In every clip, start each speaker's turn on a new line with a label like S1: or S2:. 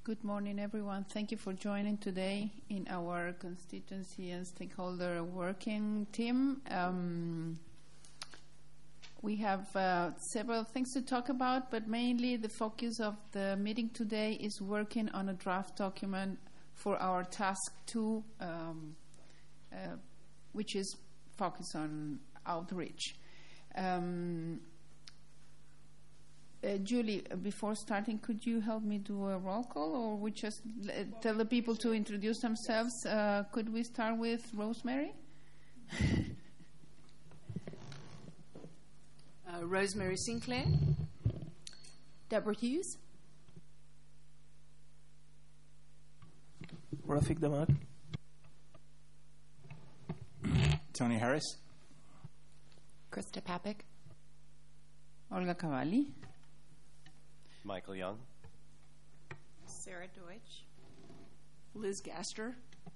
S1: Good morning, everyone. Thank you for joining today in our constituency and stakeholder working team. We have several things to talk about, but mainly the focus of the meeting today is working on a draft document for our task 2, which is focused on outreach. Julie, before starting, could you help me do a roll call, or we just tell the people to introduce themselves? Could we start with Rosemary?
S2: Rosemary Sinclair.
S3: Deborah Hughes.
S4: Rafiq Damag.
S5: Tony Harris.
S3: Krista Papik.
S1: Olga Cavalli.
S6: Michael Young.
S7: Sarah Deutsch.
S2: Liz Gaster.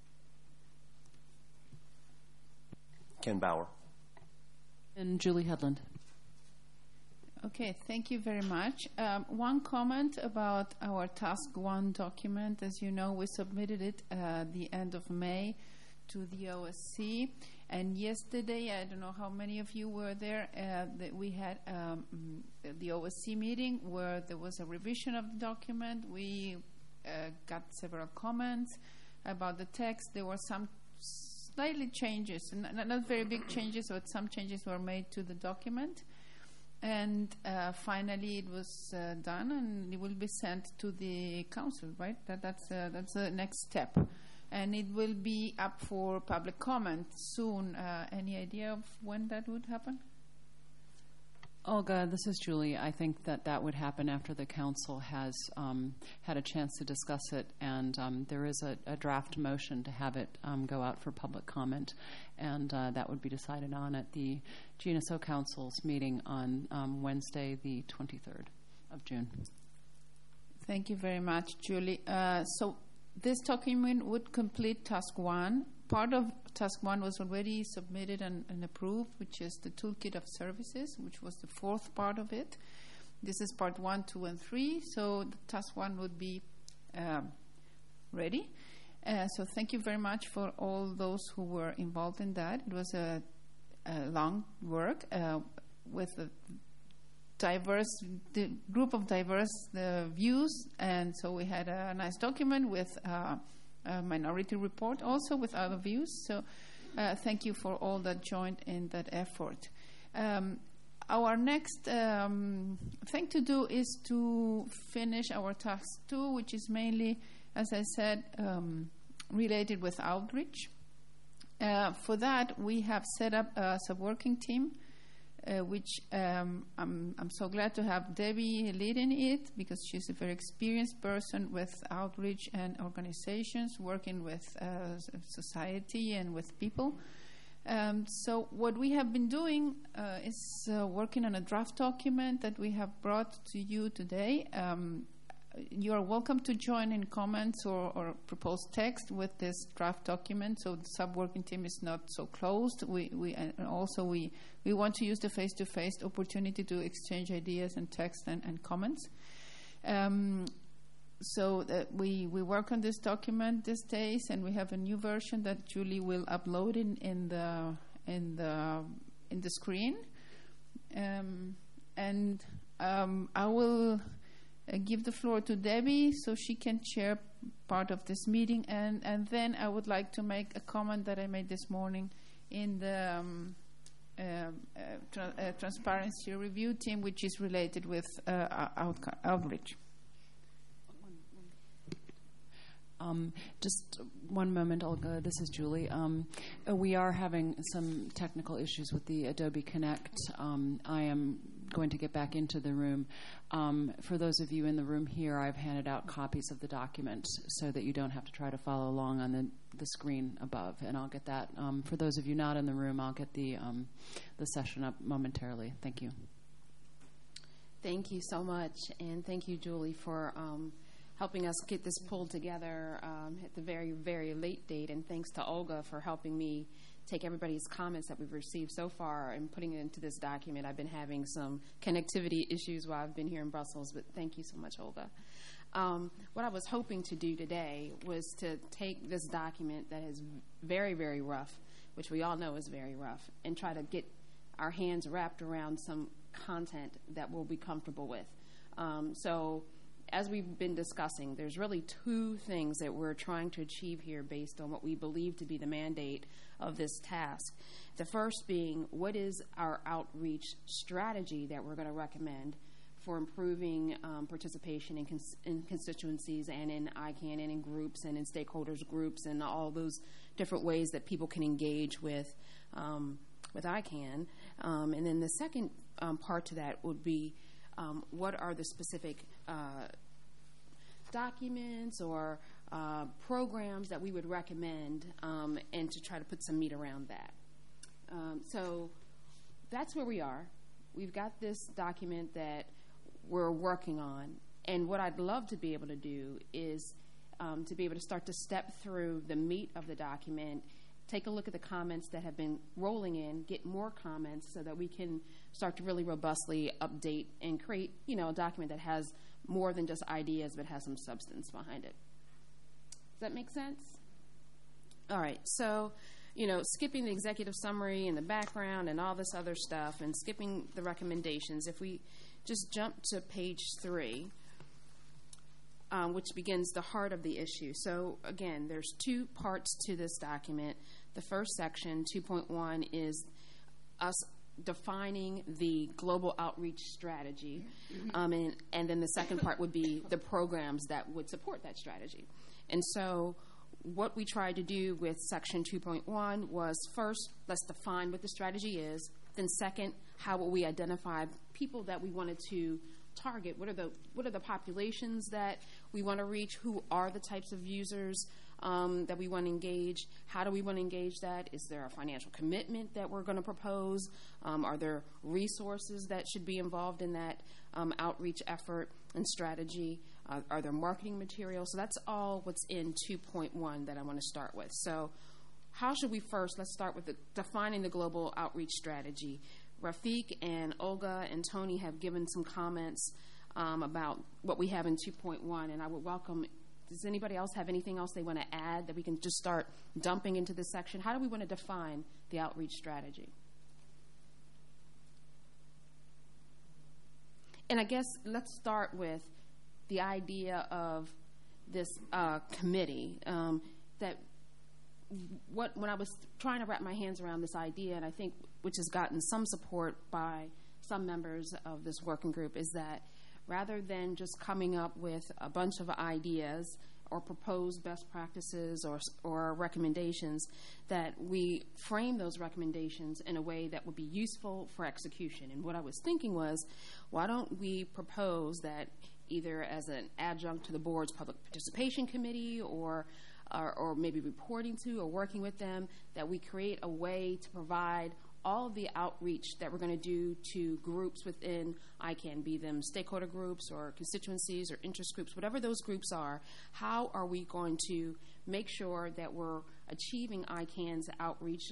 S6: Ken Bauer.
S8: And Julie Hedlund.
S1: Okay, thank you very much. One comment about our Task 1 document. As you know, we submitted it at the end of May to the OSC. And yesterday, I don't know how many of you were there, that we had the OSC meeting where there was a revision of the document. We got several comments about the text. There were some slightly changes, not very big changes, but some changes were made to the document. And finally, it was done, and it will be sent to the council, right? That's the next step. And it will be up for public comment soon. Any idea of when that would happen?
S8: Olga, this is Julie. I think that would happen after the council has had a chance to discuss it, and there is a draft motion to have it go out for public comment, and that would be decided on at the GNSO Council's meeting on Wednesday, the 23rd of June.
S1: Thank you very much, Julie. So this document would complete Task 1. Part of Task 1 was already submitted and approved, which is the Toolkit of Services, which was the 4th part of it. This is part 1, 2, and 3, so the Task 1 would be ready. So thank you very much for all those who were involved in that. It was a long work with a group of diverse views, and so we had a nice document with a minority report also with other views. So thank you for all that joined in that effort. Our next thing to do is to finish our task 2, which is mainly, as I said, related with outreach. For that, we have set up a sub-working team, which I'm so glad to have Debbie leading it, because she's a very experienced person with outreach and organizations, working with society and with people. So what we have been doing is working on a draft document that we have brought to you today. You are welcome to join in comments or propose text with this draft document, so the sub-working team is not so closed. We want to use the face-to-face opportunity to exchange ideas and text and comments. So that we work on this document these days, and we have a new version that Julie will upload in the screen. I will give the floor to Debbie so she can chair part of this meeting, and then I would like to make a comment that I made this morning in the transparency review team, which is related with outreach.
S8: Just one moment, Olga. This is Julie. We are having some technical issues with the Adobe Connect. I am going to get back into the room. For those of you in the room here, I've handed out copies of the document so that you don't have to try to follow along on the screen above. And I'll get that. For those of you not in the room, I'll get the session up momentarily. Thank you.
S3: Thank you so much, and thank you, Julie, for helping us get this pulled together at the very, very late date. And thanks to Olga for helping me take everybody's comments that we've received so far and putting it into this document. I've been having some connectivity issues while I've been here in Brussels, but thank you so much, Olga. What I was hoping to do today was to take this document that is very, very rough, which we all know is very rough, and try to get our hands wrapped around some content that we'll be comfortable with. So as we've been discussing, there's really two things that we're trying to achieve here based on what we believe to be the mandate of this task. The first being, what is our outreach strategy that we're going to recommend for improving participation in constituencies and in ICANN and in groups and in stakeholders groups and all those different ways that people can engage with ICANN. And then the second part to that would be what are the specific documents or programs that we would recommend and to try to put some meat around that. So that's where we are. We've got this document that we're working on, and what I'd love to be able to do is to be able to start to step through the meat of the document, take a look at the comments that have been rolling in, get more comments so that we can start to really robustly update and create, a document that has more than just ideas but has some substance behind it. Does that make sense? All right, so, skipping the executive summary and the background and all this other stuff and skipping the recommendations, if we just jump to page 3, which begins the heart of the issue. So, again, there's two parts to this document. The first section, 2.1, is us defining the global outreach strategy. And then the second part would be the programs that would support that strategy. And so what we tried to do with section 2.1 was first, let's define what the strategy is. Then second, how will we identify people that we wanted to target? What are the populations that we want to reach? Who are the types of users that we want to engage? How do we want to engage that? Is there a financial commitment that we're going to propose? Are there resources that should be involved in that outreach effort and strategy? Are there marketing materials? So that's all what's in 2.1 that I want to start with. So how should we first? Let's start with defining the global outreach strategy. Rafiq and Olga and Tony have given some comments about what we have in 2.1, and I would welcome, does anybody else have anything else they want to add that we can just start dumping into this section? How do we want to define the outreach strategy? And I guess let's start with the idea of this committee. When I was trying to wrap my hands around this idea, and I think which has gotten some support by some members of this working group, is that rather than just coming up with a bunch of ideas or proposed best practices or recommendations, that we frame those recommendations in a way that would be useful for execution. And what I was thinking was, why don't we propose that either as an adjunct to the board's public participation committee or maybe reporting to or working with them, that we create a way to provide all of the outreach that we're going to do to groups within ICANN, be them stakeholder groups or constituencies or interest groups, whatever those groups are. How are we going to make sure that we're achieving ICANN's outreach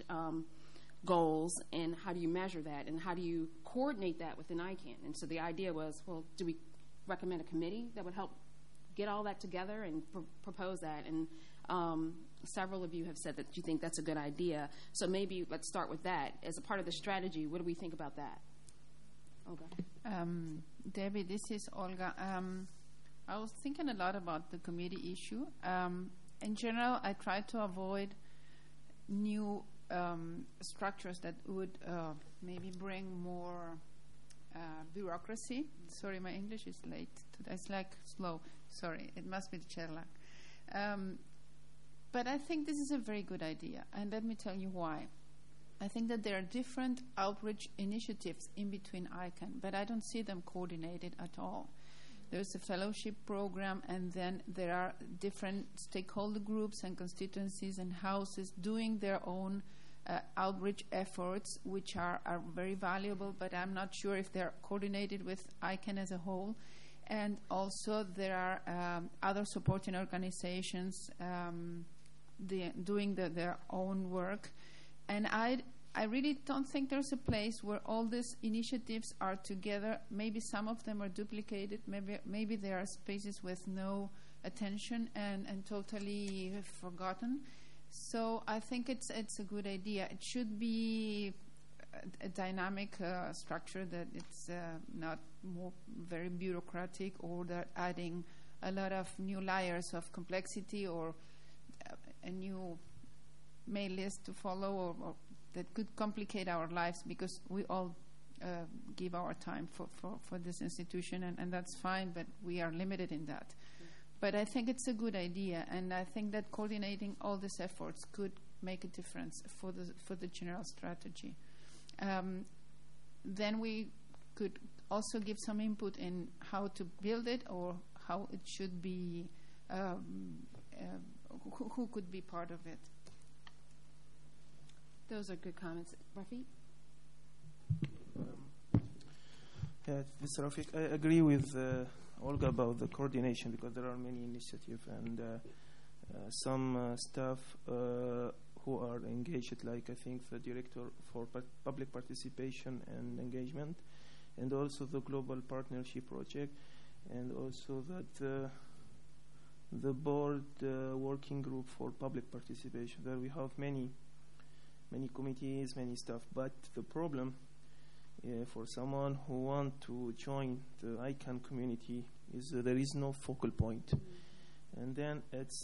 S3: goals, and how do you measure that, and how do you coordinate that within ICANN? And so the idea was, well, do we recommend a committee that would help get all that together and propose that? And several of you have said that you think that's a good idea. So maybe let's start with that. As a part of the strategy, what do we think about that? Olga.
S1: Debbie, this is Olga. I was thinking a lot about the committee issue. In general, I try to avoid new structures that would maybe bring more bureaucracy. Sorry, my English is late today. It's like slow. Sorry, it must be the jet lag. But I think this is a very good idea, and let me tell you why. I think that there are different outreach initiatives in between ICANN, but I don't see them coordinated at all. There's a fellowship program, and then there are different stakeholder groups and constituencies and houses doing their own outreach efforts, which are very valuable, but I'm not sure if they're coordinated with ICANN as a whole. And also there are other supporting organizations doing their own work. And I really don't think there's a place where all these initiatives are together. Maybe some of them are duplicated. Maybe there are spaces with no attention and totally forgotten. So I think it's a good idea. It should be a dynamic structure, that it's not more very bureaucratic, or that adding a lot of new layers of complexity, or a new mail list to follow, or that could complicate our lives, because we all give our time for this institution, and that's fine, but we are limited in that. But I think it's a good idea, and I think that coordinating all these efforts could make a difference for the general strategy. Then we could also give some input in how to build it, or how it should be, who could be part of it.
S3: Those are good comments. Rafiq?
S4: Yeah, this is Rafiq. I agree with Olga about the coordination, because there are many initiatives, and some staff who are engaged, like I think the director for public participation and engagement, and also the global partnership project, and also that the board working group for public participation. There we have many committees, many stuff. But the problem for someone who want to join the ICANN community is there is no focal point. And then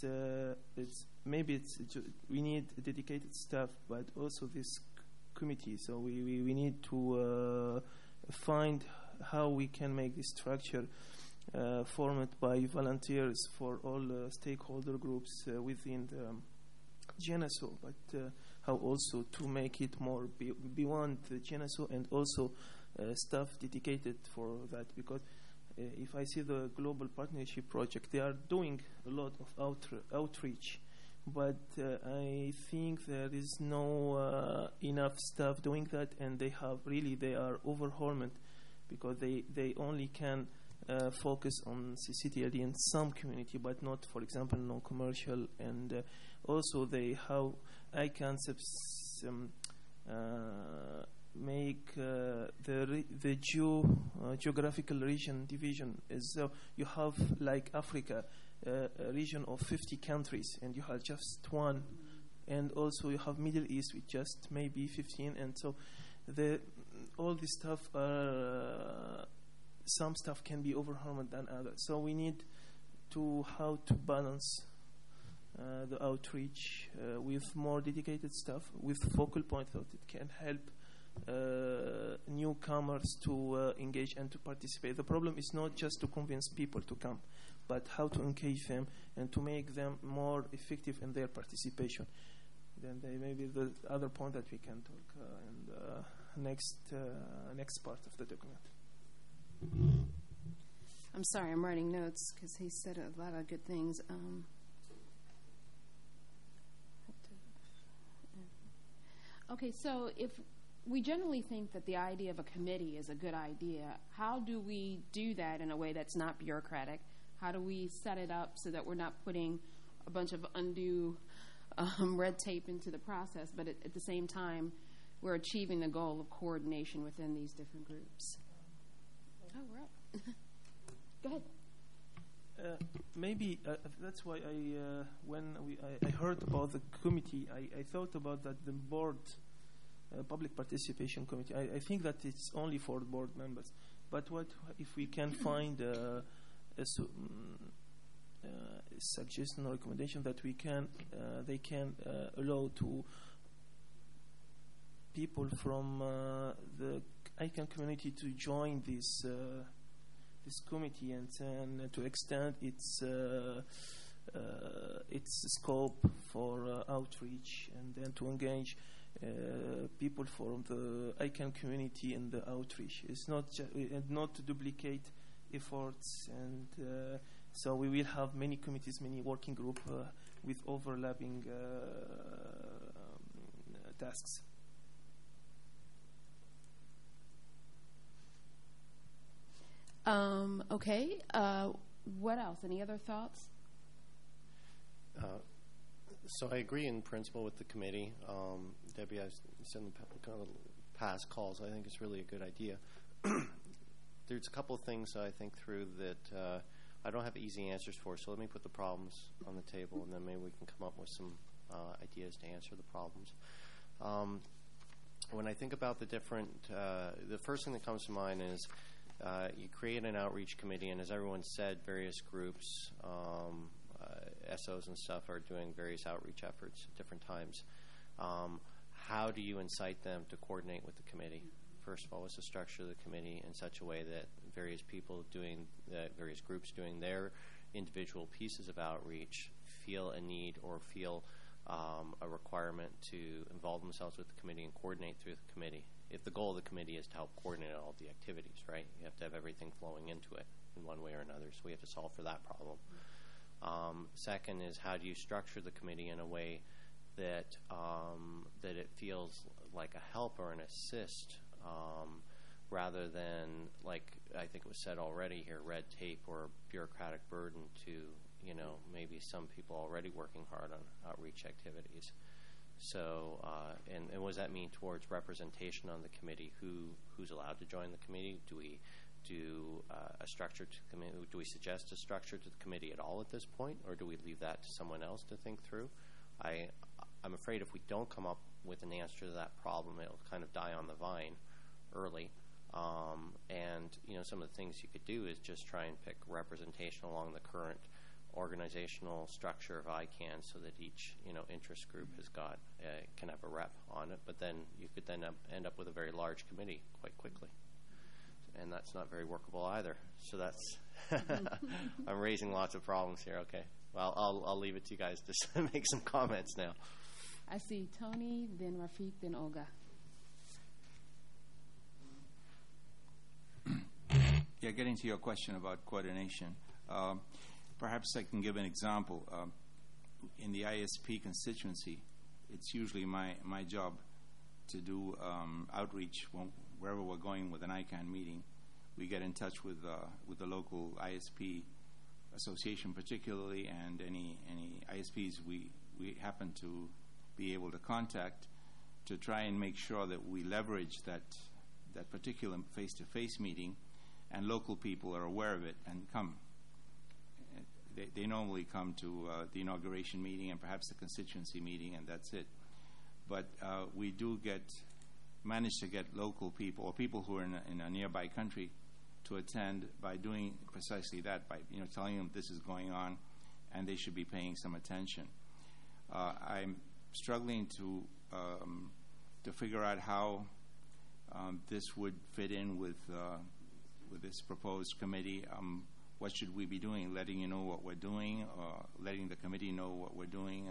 S4: we need dedicated staff, but also this committee. So we need to find how we can make this structure formed by volunteers for all stakeholder groups within the GNSO, but how also to make it more beyond the GNSO, and also staff dedicated for that. Because if I see the global partnership project, they are doing a lot of outreach, but I think there is no enough staff doing that, and they are overwhelmed, because they only can focus on CCTLD in some community, but not, for example, non-commercial. And also how ICANN make the geographical region division. So you have, like Africa, a region of 50 countries, and you have just one. And also you have Middle East with just maybe 15. And so all this stuff some stuff can be overwhelmed than others. So we need how to balance the outreach with more dedicated staff, with focal point that it can help newcomers to engage and to participate. The problem is not just to convince people to come, but how to engage them and to make them more effective in their participation. Then may be the other point that we can talk in the next part of the document.
S3: I'm sorry, I'm writing notes because he said a lot of good things. Okay, so if we generally think that the idea of a committee is a good idea, how do we do that in a way that's not bureaucratic? How do we set it up so that we're not putting a bunch of undue red tape into the process, but at the same time, we're achieving the goal of coordination within these different groups? Oh, we're up. Go ahead.
S4: Maybe that's why when I heard about the committee, I thought about that the board, public participation committee. I think that it's only for board members. But what if we can find a suggestion or recommendation that they can allow to people from the ICANN community to join this committee, and to extend its scope for outreach, and then to engage people from the ICANN community in the outreach. It's not and not to duplicate efforts, and so we will have many committees, many working groups with overlapping tasks.
S3: Okay. What else? Any other thoughts?
S6: So I agree in principle with the committee. Debbie, I've said in the past calls, I think it's really a good idea. There's a couple of things I think through that I don't have easy answers for, so let me put the problems on the table, and then maybe we can come up with some ideas to answer the problems. When I think about the different, the first thing that comes to mind is you create an outreach committee, and as everyone said, various groups, SOs and stuff are doing various outreach efforts at different times. How do you incite them to coordinate with the committee? First of all, what's the structure of the committee in such a way that various people doing, various groups doing their individual pieces of outreach feel a need or feel a requirement to involve themselves with the committee and coordinate through the committee? If the goal of the committee is to help coordinate all the activities, right? You have to have everything flowing into it in one way or another, so we have to solve for that problem. Second is, how do you structure the committee in a way that that it feels like a help or an assist, rather than, like I think it was said already here, red tape or bureaucratic burden to, maybe some people already working hard on outreach activities. So, and what does that mean towards representation on the committee? Who's allowed to join the committee? Do we do a structure to the committee? Do we suggest a structure to the committee at all at this point, or do we leave that to someone else to think through? I'm afraid if we don't come up with an answer to that problem, it'll kind of die on the vine early. And some of the things you could do is just try and pick representation along the current organizational structure of ICANN, so that each interest group has got can have a rep on it. But then you could then end up with a very large committee quite quickly, and that's not very workable either. So that's I'm raising lots of problems here. Okay, well I'll leave it to you guys to make some comments now.
S3: I see Tony, then Rafiq, then Olga.
S5: Yeah, getting to your question about coordination, perhaps I can give an example. In the ISP constituency, it's usually my job to do outreach wherever we're going with an ICANN meeting. We get in touch with the local ISP association particularly, and any ISPs we happen to be able to contact, to try and make sure that we leverage that particular face-to-face meeting, and local people are aware of it and come. They normally come to the inauguration meeting and perhaps the constituency meeting, and that's it. But we do manage to get local people or people who are in a nearby country to attend by doing precisely that, by telling them this is going on and they should be paying some attention. I'm struggling to figure out how this would fit in with this proposed committee. What should we be doing? Letting you know what we're doing, or letting the committee know what we're doing?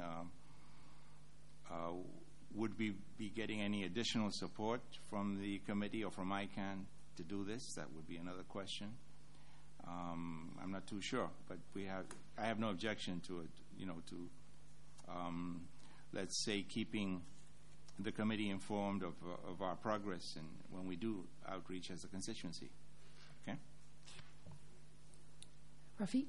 S5: Would we be getting any additional support from the committee or from ICANN to do this? That would be another question. I'm not too sure, but I have no objection to it, let's say, keeping the committee informed of our progress and when we do outreach as a constituency. Okay?
S3: Rafiq?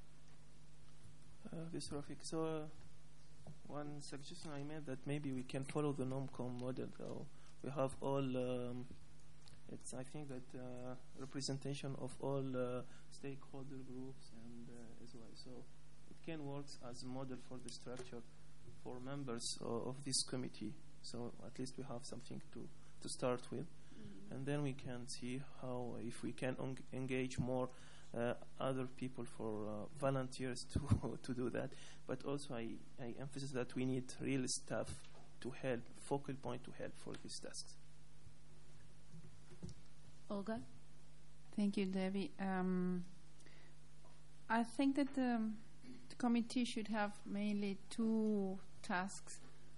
S4: This is Rafiq. So one suggestion I made, that maybe we can follow the NOMCOM model. So we have all, I think that representation of all stakeholder groups and as well. So it can work as a model for the structure for members of this committee. So at least we have something to start with. Mm-hmm. And then we can see how, if we can engage more other people for volunteers to do that. But also I emphasize that we need real staff to help, focal point to help for these tasks.
S3: Olga?
S1: Thank you, Debbie. I think that the committee should have mainly two tasks.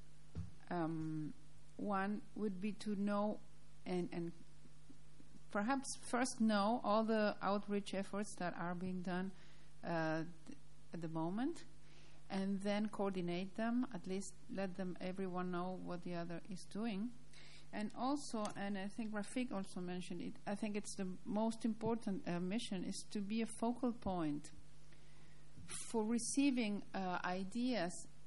S1: One would be to know and perhaps first know all the outreach efforts that are being done at the moment, and then coordinate them, at least let everyone know what the other is doing. And also, and I think Rafiq also mentioned it, I think it's the most important mission is to be a focal point for receiving ideas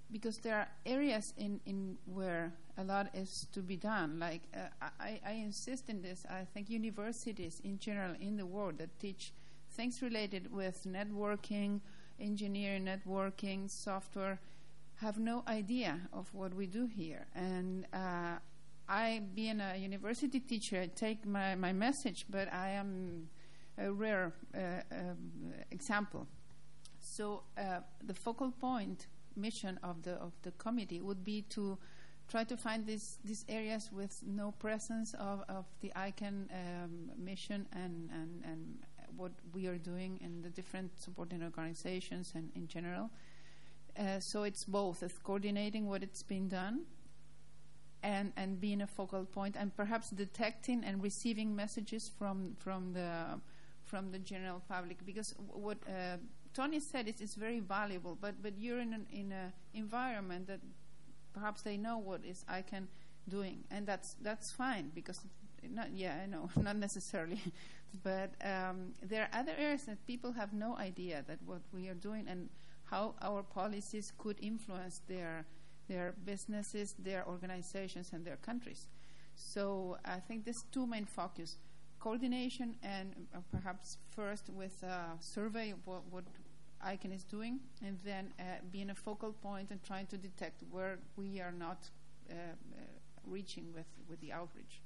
S1: because there are areas in where a lot is to be done. Like I insist in this. I think universities in general in the world that teach things related with networking, engineering, networking, software, have no idea of what we do here. And I, being a university teacher, I take my message, but I am a rare example. So the focal point mission of the committee would be to try to find these areas with no presence of the ICANN mission and what we are doing in the different supporting organizations and in general. So it's both, it's coordinating what it's been done and being a focal point, and perhaps detecting and receiving messages from the general public. Because what Tony said is very valuable, but you're in an environment that perhaps they know what is ICANN doing, and that's fine, because I know not necessarily, but there are other areas that people have no idea that what we are doing and how our policies could influence their businesses, their organizations, and their countries. So I think there's two main focus: coordination and perhaps first with a survey of what ICANN is doing, and then being a focal point and trying to detect where we are not reaching with the outreach.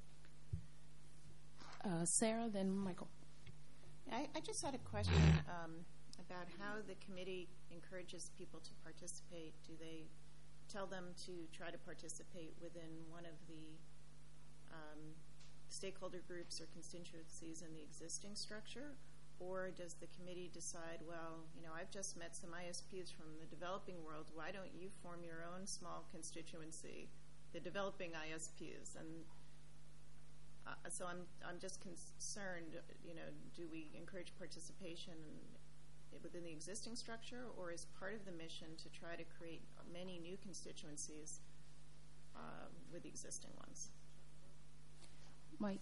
S3: Sarah, then Michael.
S7: I just had a question about how the committee encourages people to participate. Do they tell them to try to participate within one of the stakeholder groups or constituencies in the existing structure? Or does the committee decide, well, I've just met some ISPs from the developing world. Why don't you form your own small constituency, the developing ISPs? And so I'm just concerned, do we encourage participation within the existing structure, or is part of the mission to try to create many new constituencies with the existing ones?
S3: Mike.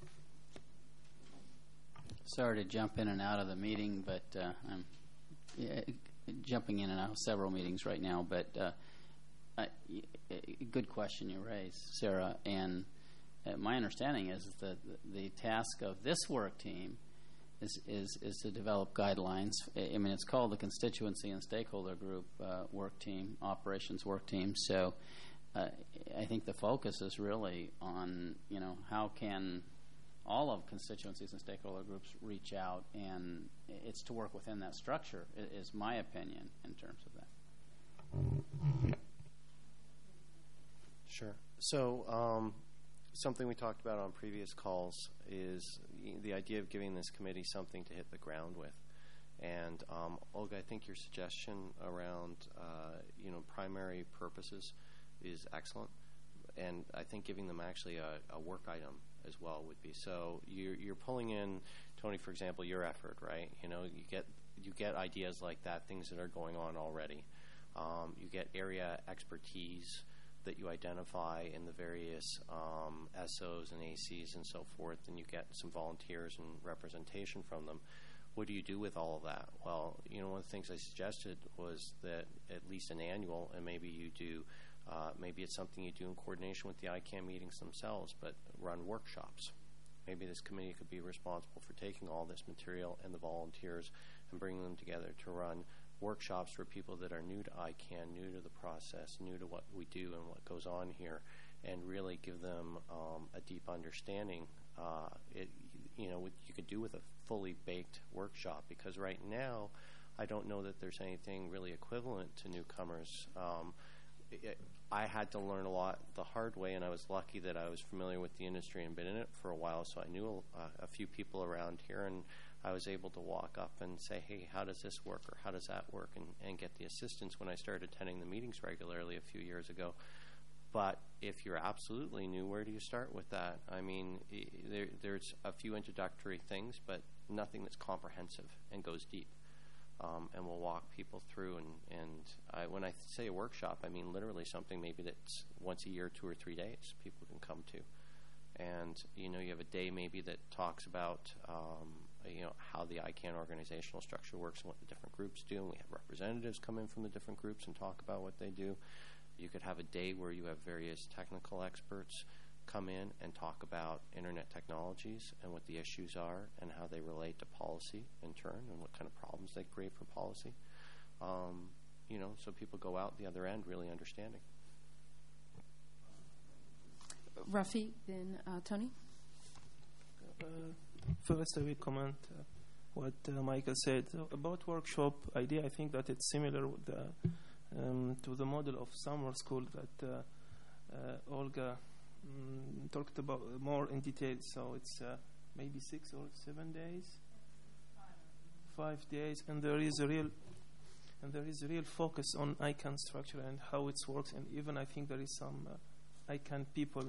S9: Sorry to jump in and out of the meeting, but I'm jumping in and out of several meetings right now. But good question you raised, Sarah. And my understanding is that the task of this work team is to develop guidelines. I mean, it's called the Constituency and Stakeholder Group Work Team, Operations Work Team. So I think the focus is really on, how can all of constituencies and stakeholder groups reach out, and it's to work within that structure, is my opinion in terms of that.
S6: Sure. So something we talked about on previous calls is the idea of giving this committee something to hit the ground with. And Olga, I think your suggestion around primary purposes is excellent, and I think giving them actually a work item as well would be. So you're pulling in, Tony, for example, your effort, right? You get ideas like that, things that are going on already. You get area expertise that you identify in the various SOs and ACs and so forth, and you get some volunteers and representation from them. What do you do with all of that? Well, one of the things I suggested was that at least an annual, and maybe you do, maybe it's something you do in coordination with the ICANN meetings themselves, but run workshops. Maybe this committee could be responsible for taking all this material and the volunteers and bringing them together to run workshops for people that are new to ICANN, new to the process, new to what we do and what goes on here, and really give them a deep understanding. You could do with a fully baked workshop, because right now I don't know that there's anything really equivalent to newcomers. I had to learn a lot the hard way, and I was lucky that I was familiar with the industry and been in it for a while, so I knew a few people around here, and I was able to walk up and say, hey, how does this work, or how does that work, and get the assistance when I started attending the meetings regularly a few years ago. But if you're absolutely new, where do you start with that? I mean, there's a few introductory things, but nothing that's comprehensive and goes deep. And we'll walk people through. And when I say a workshop, I mean literally something maybe that's once a year, 2 or 3 days, people can come to. And, you have a day maybe that talks about how the ICANN organizational structure works and what the different groups do. And we have representatives come in from the different groups and talk about what they do. You could have a day where you have various technical experts come in and talk about internet technologies and what the issues are and how they relate to policy in turn and what kind of problems they create for policy. So people go out the other end really understanding.
S3: Rafi, then Tony.
S4: First, I will comment what Michael said about workshop idea. I think that it's similar with to the model of summer school that Olga talked about more in detail. So it's maybe 6 or 7 days, 5 days, and there is a real focus on ICANN structure and how it works. And even I think there is some ICANN people.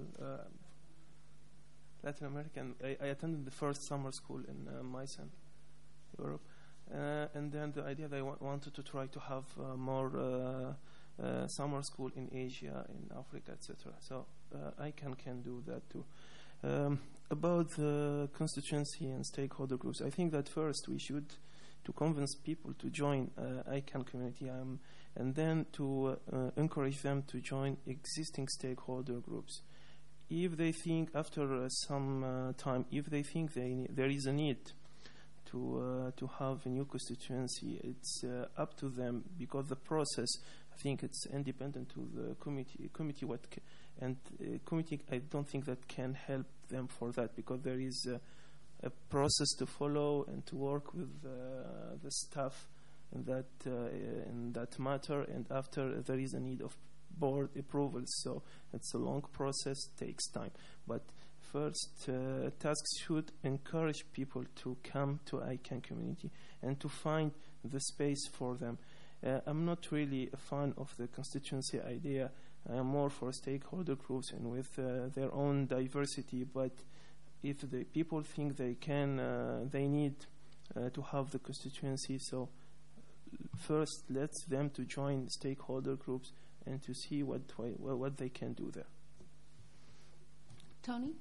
S4: Latin American. I attended the first summer school in Meissen, Europe, and then the idea they wanted to try to have more summer school in Asia, in Africa, etc. So ICANN can do that too. About the constituency and stakeholder groups, I think that first we should to convince people to join ICANN community, and then to encourage them to join existing stakeholder groups. If they think after some time, if they think there is a need to have a new constituency, it's up to them, because the process, I think it's independent to the committee. Committee I don't think that can help them for that, because there is a process to follow and to work with the staff in that matter, and after there is a need of board approval, so it's a long process, takes time. But first, tasks should encourage people to come to ICANN community and to find the space for them. I'm not really a fan of the constituency idea. I am more for stakeholder groups and with their own diversity. But if the people think they need to have the constituency, so first let them to join stakeholder groups and to see what they can do there.
S3: Tony?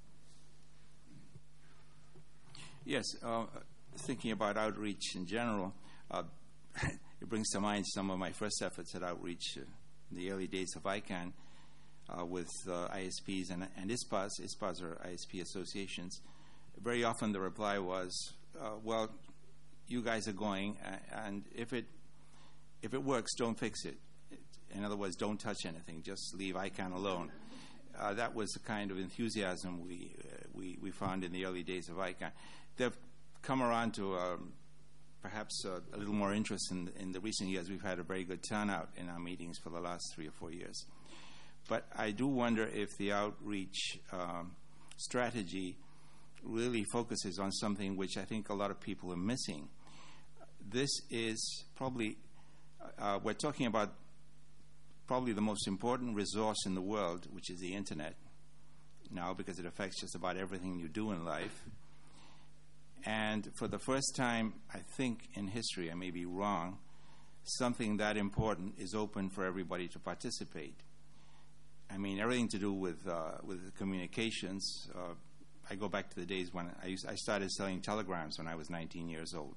S5: Yes, thinking about outreach in general, it brings to mind some of my first efforts at outreach in the early days of ICANN with ISPs and ISPAs. ISPAs are ISP associations. Very often the reply was, well, you guys are going, and if it works, don't fix it. In other words, don't touch anything. Just leave ICANN alone. That was the kind of enthusiasm we found in the early days of ICANN. They've come around to perhaps a little more interest in the recent years. We've had a very good turnout in our meetings for the last 3 or 4 years. But I do wonder if the outreach strategy really focuses on something which I think a lot of people are missing. This is probably, we're talking about probably the most important resource in the world, which is the internet now, because it affects just about everything you do in life. And for the first time, I think in history, I may be wrong, something that important is open for everybody to participate. I mean, everything to do with communications. I go back to the days when I started selling telegrams when I was 19 years old.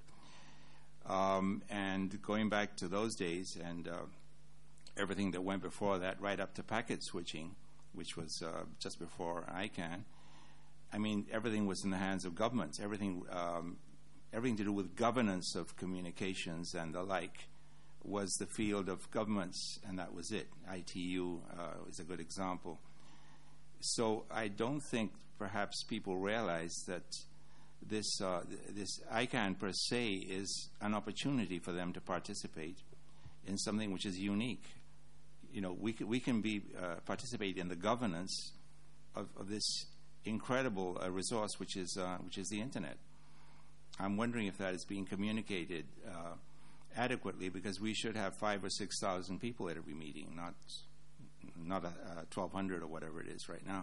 S5: And going back to those days and everything that went before that, right up to packet switching, which was just before ICANN. I mean, everything was in the hands of governments. Everything to do with governance of communications and the like was the field of governments, and that was it. ITU is a good example. So I don't think perhaps people realize that this ICANN per se is an opportunity for them to participate in something which is unique. You know, we can participate in the governance of this incredible resource, which is the internet. I'm wondering if that is being communicated adequately, because we should have 5,000 or 6,000 people at every meeting, not 1,200 or whatever it is right now.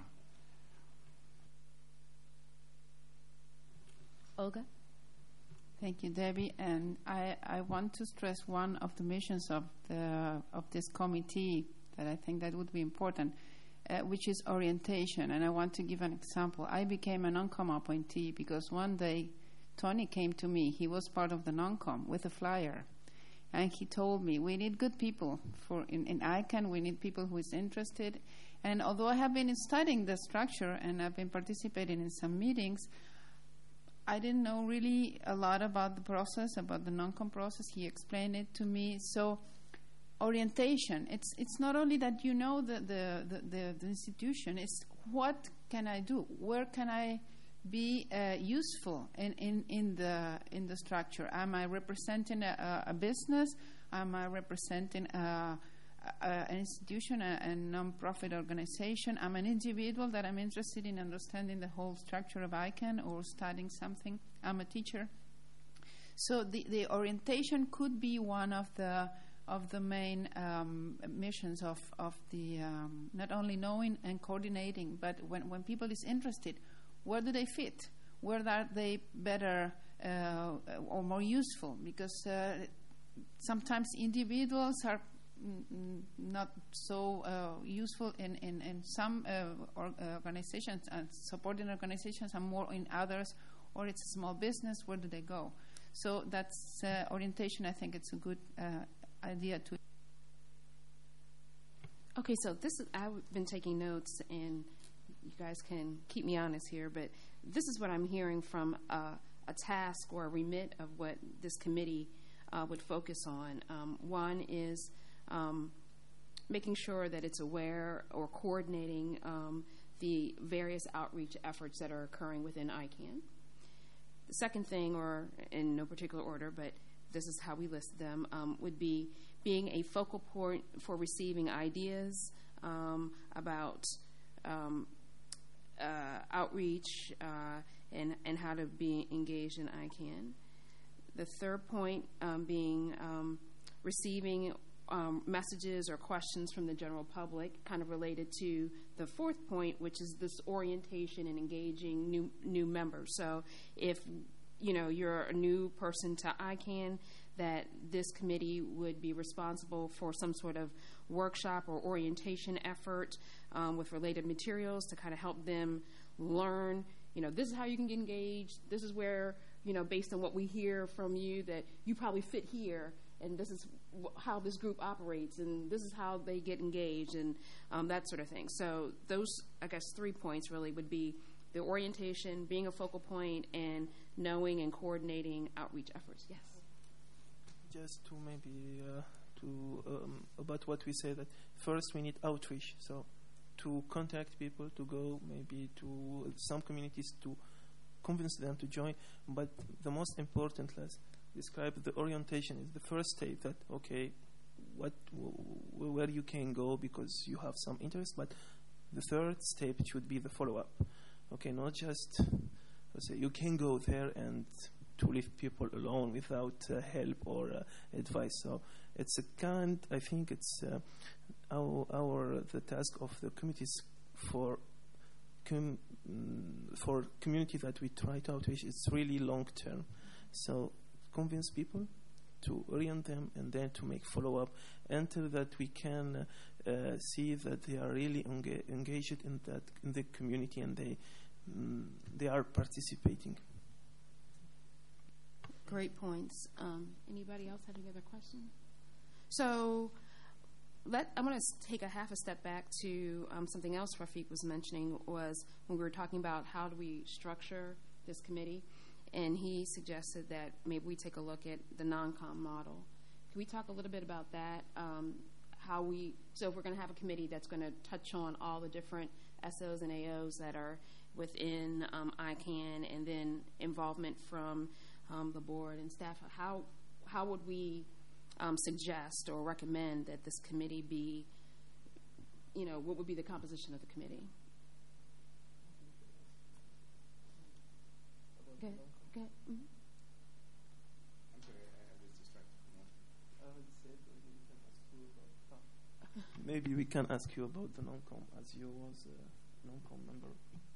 S3: Olga?
S1: Thank you, Debbie. And I want to stress one of the missions of this committee that I think that would be important, which is orientation. And I want to give an example. I became an non-com appointee because one day Tony came to me. He was part of the non-com with a flyer. And he told me, we need good people in ICANN. We need people who is interested. And although I have been studying the structure and I've been participating in some meetings, I didn't know really a lot about the process, about the non-com process. He explained it to me. So orientation, it's not only that you know the institution, it's what can I do? Where can I be useful in the structure? Am I representing a business? Am I representing an institution, a non-profit organization? I'm an individual that I'm interested in understanding the whole structure of ICANN or studying something. I'm a teacher. So the orientation could be one of the main missions of the not only knowing and coordinating, but when people is interested, where do they fit? Where are they better or more useful? Because sometimes individuals are not so useful in some organizations, and supporting organizations are more in others, or it's a small business, where do they go? So that's orientation. I think it's a good idea to.
S3: Okay, so I've been taking notes, and you guys can keep me honest here, but this is what I'm hearing from a task or a remit of what this committee would focus on. One is making sure that it's aware or coordinating the various outreach efforts that are occurring within ICANN. The second thing, or in no particular order, but this is how we list them, would be being a focal point for receiving ideas about outreach and how to be engaged in ICANN. The third point being receiving messages or questions from the general public, kind of related to the fourth point, which is this orientation and engaging new members. So if you're a new person to ICANN, that this committee would be responsible for some sort of workshop or orientation effort with related materials to kind of help them learn, this is how you can get engaged. This is where, based on what we hear from you, that you probably fit here, and this is how this group operates, and this is how they get engaged, and that sort of thing. So those, I guess, 3 points really would be the orientation, being a focal point, and knowing and coordinating outreach efforts. Yes?
S4: Just to maybe about what we say, that first we need outreach, so to contact people, to go maybe to some communities to convince them to join. But the most important, let's describe the orientation, is the first step, that okay, where you can go because you have some interest. But the third step should be the follow-up. Okay, not just say you can go there and to leave people alone without help or advice. So it's a kind, I think it's the task of the committees for community that we try to outreach. It's really long term. So convince people, to orient them, and then to make follow-up until that we can see that they are really engaged in the community, and they are participating.
S3: Great points. Anybody else have any other questions? So I'm going to take a half a step back to something else Rafiq was mentioning, was when we were talking about how do we structure this committee, and he suggested that maybe we take a look at the non-com model. Can we talk a little bit about that? So if we're going to have a committee that's going to touch on all the different SOs and AOs that are within ICANN, and then involvement from the board and staff, how would we suggest or recommend that this committee be, what would be the composition of the committee? Okay. Mm-hmm.
S5: I'm sorry, I was distracted.
S4: Maybe we can ask you about the non-com, as you was a non-com member.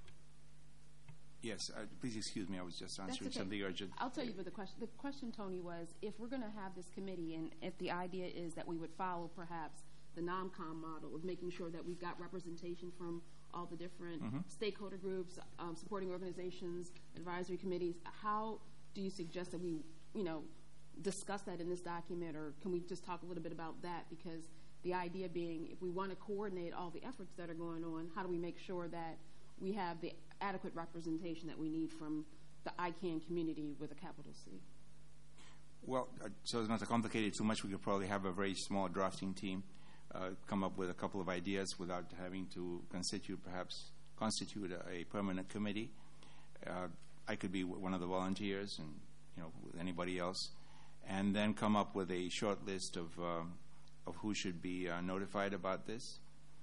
S5: Yes, please excuse me. I was just answering something urgent.
S3: I'll tell you what the question. The question, Tony, was if we're going to have this committee, and if the idea is that we would follow perhaps the non-com model of making sure that we've got representation from all the different stakeholder groups, supporting organizations, advisory committees, how do you suggest that we, discuss that in this document, or can we just talk a little bit about that? Because the idea being, if we want to coordinate all the efforts that are going on, how do we make sure that we have the adequate representation that we need from the ICANN community with a capital C?
S5: Well, so as not to complicate it too much, we could probably have a very small drafting team come up with a couple of ideas without having to constitute a permanent committee. I could be one of the volunteers, and with anybody else, and then come up with a short list of who should be notified about this.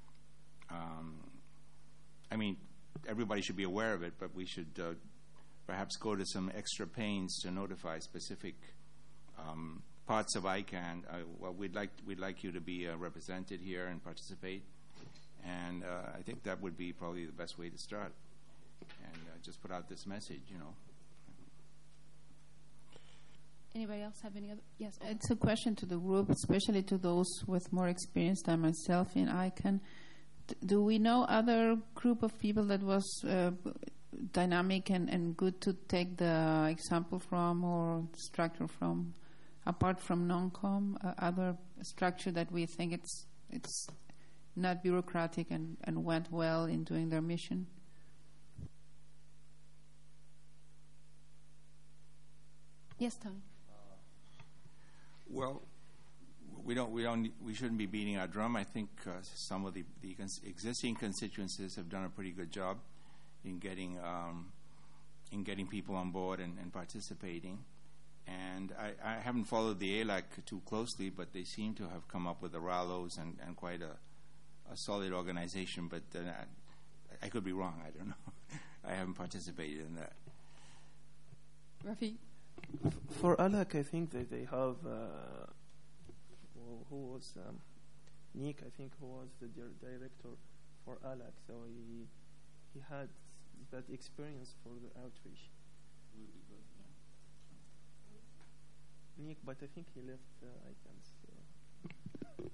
S5: I mean, everybody should be aware of it, but we should perhaps go to some extra pains to notify specific parts of ICANN. Well, we'd like you to be represented here and participate, and I think that would be probably the best way to start. And just put out this message,
S3: Anybody else have any other? Yes.
S1: It's a question to the group, especially to those with more experience than myself in ICANN. Do we know other group of people that was dynamic and good to take the example from or structure from, apart from non-com, other structure that we think it's not bureaucratic and went well in doing their mission?
S3: Yes, Tony.
S5: Well, we shouldn't be beating our drum. I think some of the existing constituencies have done a pretty good job in getting people on board and participating. And I haven't followed the ALAC too closely, but they seem to have come up with the RALOs and quite a solid organization. But I could be wrong. I don't know. I haven't participated in that.
S3: Rafi?
S4: For ALAC, I think that they have who was Nick, I think, who was the director for ALAC. So he had that experience for the outreach.
S5: Would be good, yeah.
S4: Nick, but I think he left ICANN.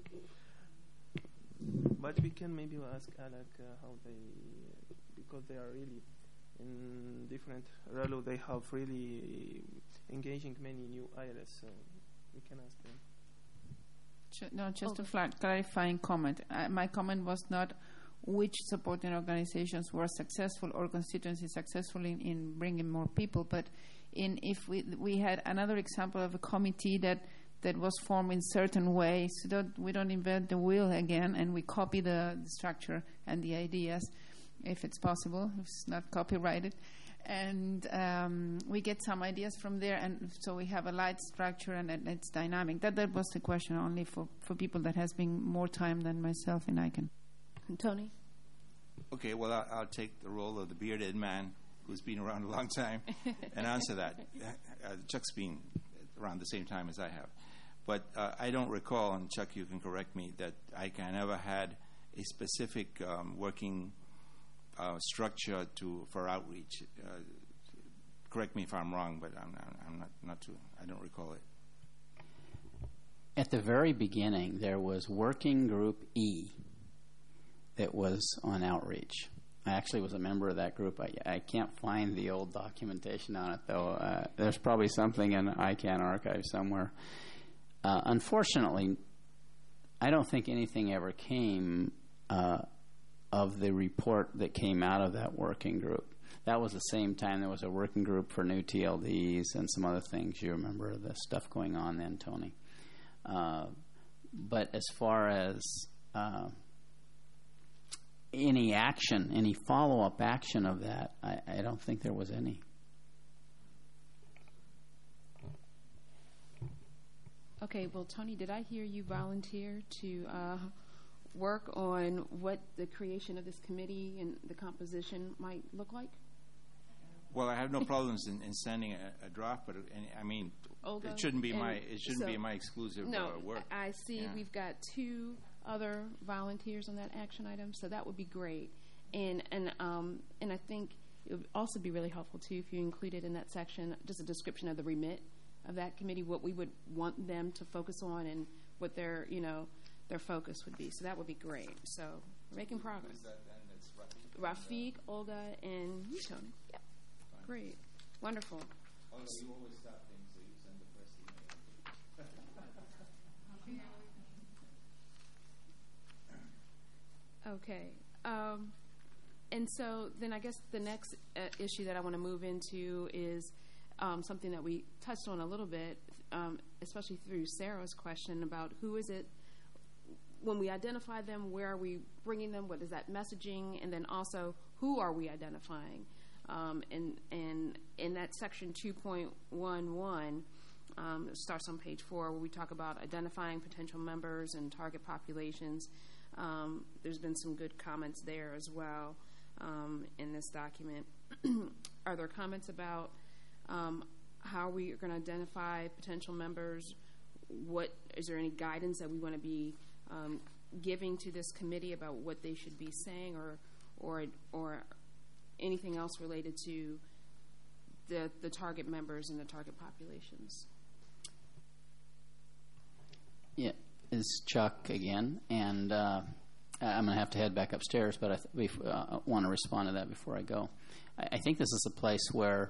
S4: But we can maybe ask ALAC how because they are really in different RALO, they have really engaging many new IRS, so we can ask them.
S1: No, just a flat clarifying comment. My comment was not which supporting organizations were successful or constituencies successful in bringing more people, but if we had another example of a committee that was formed in certain ways, so we don't invent the wheel again, and we copy the structure and the ideas, if it's possible, if it's not copyrighted. And we get some ideas from there, and so we have a light structure and it's dynamic. That was the question only for people that has been more time than myself in ICANN.
S3: Tony?
S5: Okay, well, I'll take the role of the bearded man who's been around a long time and answer that. Chuck's been around the same time as I have. But I don't recall, and Chuck, you can correct me, that ICANN ever had a specific working structure for outreach. Correct me if I'm wrong, but I'm not too. I don't recall it.
S9: At the very beginning, there was Working Group E that was on outreach. I actually was a member of that group. I can't find the old documentation on it, though. There's probably something in ICANN archive somewhere. Unfortunately, I don't think anything ever came of the report that came out of that working group. That was the same time there was a working group for new TLDs and some other things. You remember the stuff going on then, Tony. But as far as any action, any follow-up action of that, I don't think there was any.
S3: Okay, well, Tony, did I hear you volunteer to work on what the creation of this committee and the composition might look like?
S5: Well, I have no problems in sending a draft, but I mean,
S3: Olga,
S5: it shouldn't be my exclusive work.
S3: I see we've got 2 other volunteers on that action item, so that would be great. And I think it would also be really helpful too if you included in that section just a description of the remit of that committee, what we would want them to focus on, and what their focus would be. So that would be great. So we're making progress.
S5: Who's that then? That's
S3: Rafiq, Olga, and you, Tony. Yep. Great. Wonderful.
S5: Although you always stop things, so you send the first email.
S3: Okay. And so then I guess the next issue that I want to move into is something that we touched on a little bit, especially through Sarah's question about who is it, when we identify them, where are we bringing them, what is that messaging, and then also who are we identifying? And in that section 2.11, it starts on page 4 where we talk about identifying potential members and target populations. There's been some good comments there as well in this document. Are there comments about how we are going to identify potential members? Is there any guidance that we want to be giving to this committee about what they should be saying, or anything else related to the target members and the target populations?
S9: Yeah, it's Chuck again, and I'm going to have to head back upstairs, but I want to respond to that before I go. I think this is a place where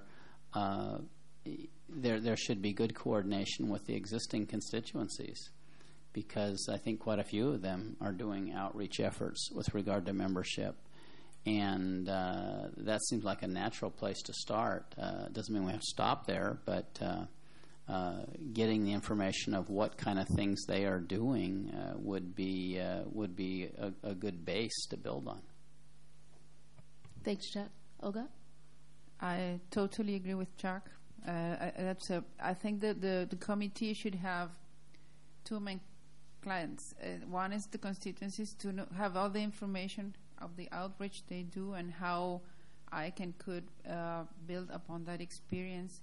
S9: there should be good coordination with the existing constituencies, because I think quite a few of them are doing outreach efforts with regard to membership. And that seems like a natural place to start. Doesn't mean we have to stop there, but getting the information of what kind of things they are doing would be a good base to build on.
S3: Thanks, Chuck. Olga?
S1: I totally agree with Chuck. I think that the committee should have two main clients. One is the constituencies to have all the information of the outreach they do and how ICANN could build upon that experience.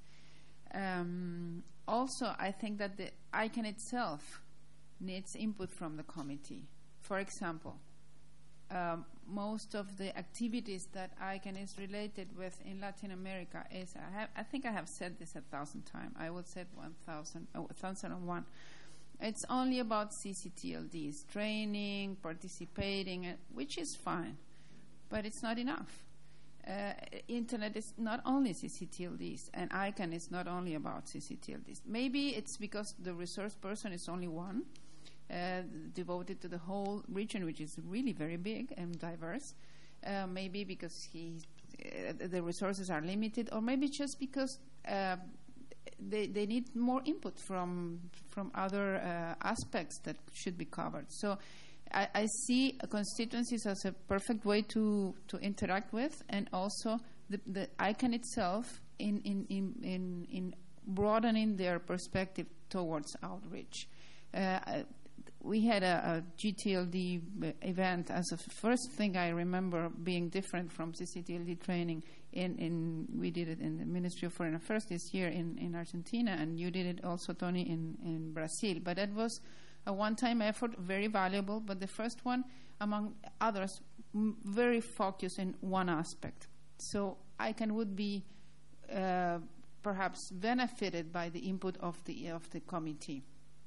S1: Also, I think that the ICANN itself needs input from the committee. For example, most of the activities that ICANN is related with in Latin America is, I think I have said this 1,000 times. I will say it 1,001. It's only about CCTLDs, training, participating, which is fine, but it's not enough. Internet is not only CCTLDs, and ICANN is not only about CCTLDs. Maybe it's because the resource person is only one, devoted to the whole region, which is really very big and diverse. Maybe because the resources are limited, or maybe just because they need more input from other aspects that should be covered. So I see constituencies as a perfect way to interact with, and also the ICANN itself in broadening their perspective towards outreach. We had a GTLD event as the first thing I remember being different from CCTLD training. We did it in the Ministry of Foreign Affairs this year in Argentina, and you did it also, Tony, in Brazil. But it was a one-time effort, very valuable, but the first one, among others, very focused in one aspect. So ICANN would be perhaps benefited by the input of the committee.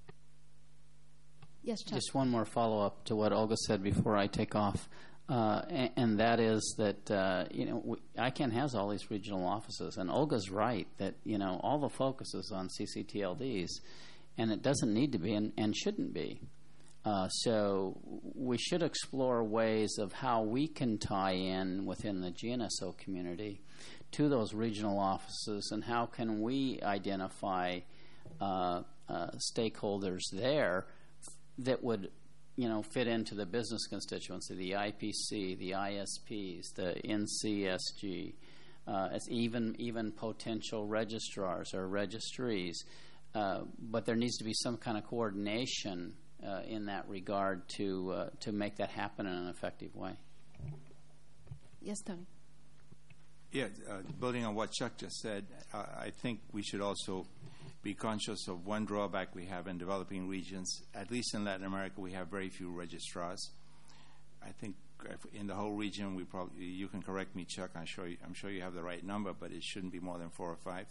S3: Yes, Chuck.
S9: Just one more follow-up to what Olga said before I take off, and that is that ICANN has all these regional offices, and Olga's right that all the focus is on CCTLDs, and it doesn't need to be and shouldn't be. So we should explore ways of how we can tie in within the GNSO community to those regional offices, and how can we identify stakeholders there that would, fit into the business constituency, the IPC, the ISPs, the NCSG, as even potential registrars or registries. But there needs to be some kind of coordination in that regard to make that happen in an effective way.
S3: Yes, Tony.
S5: Yeah, building on what Chuck just said, I think we should also be conscious of one drawback we have in developing regions. At least in Latin America, we have very few registrars. I think in the whole region, you can correct me, Chuck. I'm sure you have the right number, but it shouldn't be more than 4 or 5.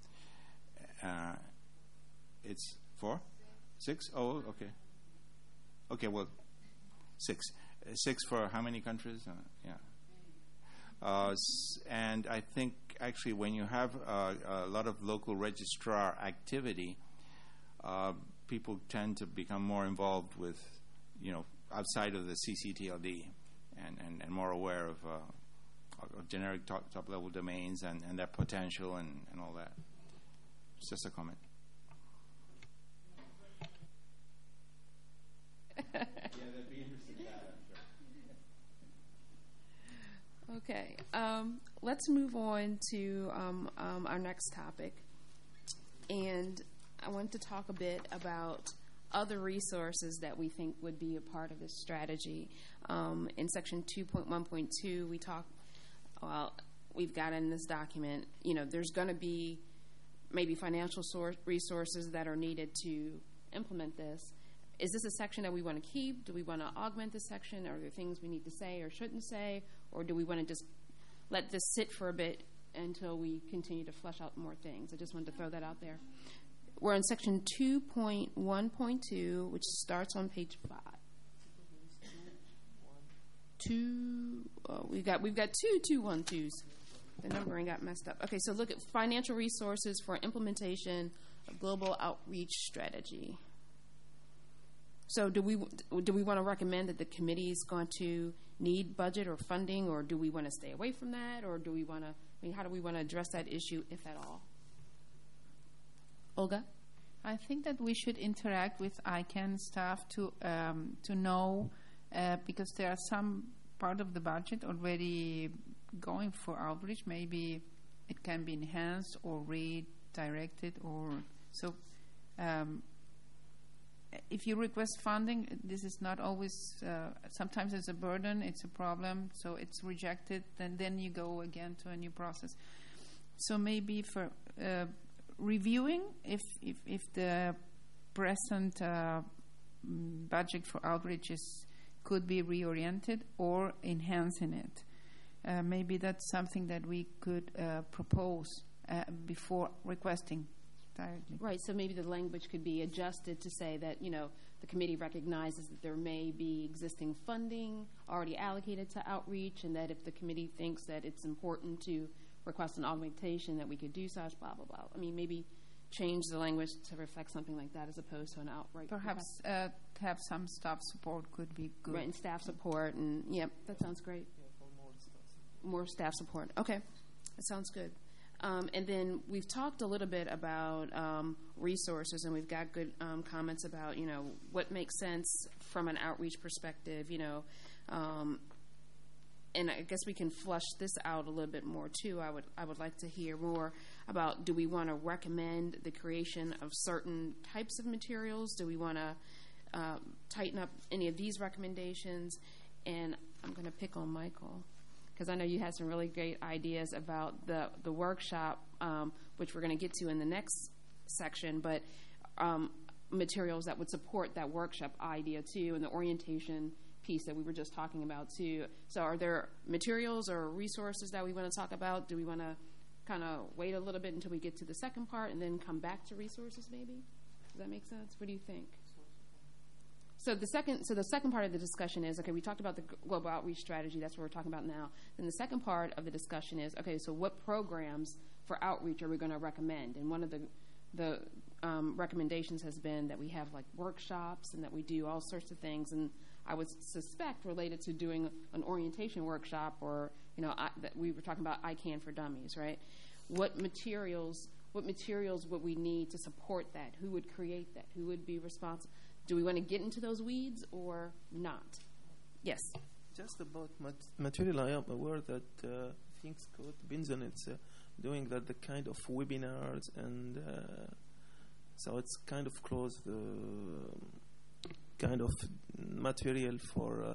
S5: It's 4, 6. Oh, okay. Okay, well, 6. 6 for how many countries? Yeah. And I think actually, when you have a lot of local registrar activity, people tend to become more involved with, outside of the CCTLD, and more aware of generic top-level domains and their potential and all that. It's just a comment. Yeah, that'd be interesting.
S3: Okay, let's move on to our next topic. And I want to talk a bit about other resources that we think would be a part of this strategy. In section 2.1.2, we talk, we've got in this document, there's going to be maybe financial resources that are needed to implement this. Is this a section that we want to keep? Do we want to augment this section? Are there things we need to say or shouldn't say? Or do we want to just let this sit for a bit until we continue to flesh out more things? I just wanted to throw that out there. We're in section 2.1.2, which starts on page 5. We've got 2.2.1.2s. The numbering got messed up. Okay, so look at financial resources for implementation of global outreach strategy. So do we want to recommend that the committee is going to need budget or funding, or do we want to stay away from that, or do we want to? How do we want to address that issue, if at all? Olga?
S1: I think that we should interact with ICANN staff to know, because there are some part of the budget already going for outreach. Maybe it can be enhanced or redirected, or so. If you request funding, this is not always, sometimes it's a burden, it's a problem, so it's rejected, and then you go again to a new process. So maybe for reviewing if the present budget for outreaches could be reoriented or enhancing it. Maybe that's something that we could propose before requesting. Directly.
S3: Right, so maybe the language could be adjusted to say that, the committee recognizes that there may be existing funding already allocated to outreach, and that if the committee thinks that it's important to request an augmentation, that we could do such, blah, blah, blah. I mean, maybe change the language to reflect something like that as opposed to an outright.
S1: Perhaps have some staff support could be good.
S3: Right, and staff support, and that sounds great.
S4: Yeah, for
S3: more staff support. Okay, that sounds good. And then we've talked a little bit about resources, and we've got good comments about, what makes sense from an outreach perspective, and I guess we can flush this out a little bit more, too. I would like to hear more about, do we want to recommend the creation of certain types of materials? Do we want to tighten up any of these recommendations? And I'm going to pick on Michael, because I know you had some really great ideas about the workshop, which we're going to get to in the next section, but materials that would support that workshop idea, too, and the orientation piece that we were just talking about, too. So are there materials or resources that we want to talk about? Do we want to kind of wait a little bit until we get to the second part and then come back to resources, maybe? Does that make sense? What do you think? So the second part of the discussion is, okay, we talked about the global outreach strategy. That's what we're talking about now. Then the second part of the discussion is, okay, so what programs for outreach are we going to recommend? And one of the recommendations has been that we have like workshops and that we do all sorts of things. And I would suspect related to doing an orientation workshop, or that we were talking about ICANN for Dummies, right? What materials would we need to support that? Who would create that? Who would be responsible? Do we want to get into those weeds or not? Yes.
S4: Just about material, I am aware that I think Scott Binson is doing that, the kind of webinars, and so it's kind of close the kind of material for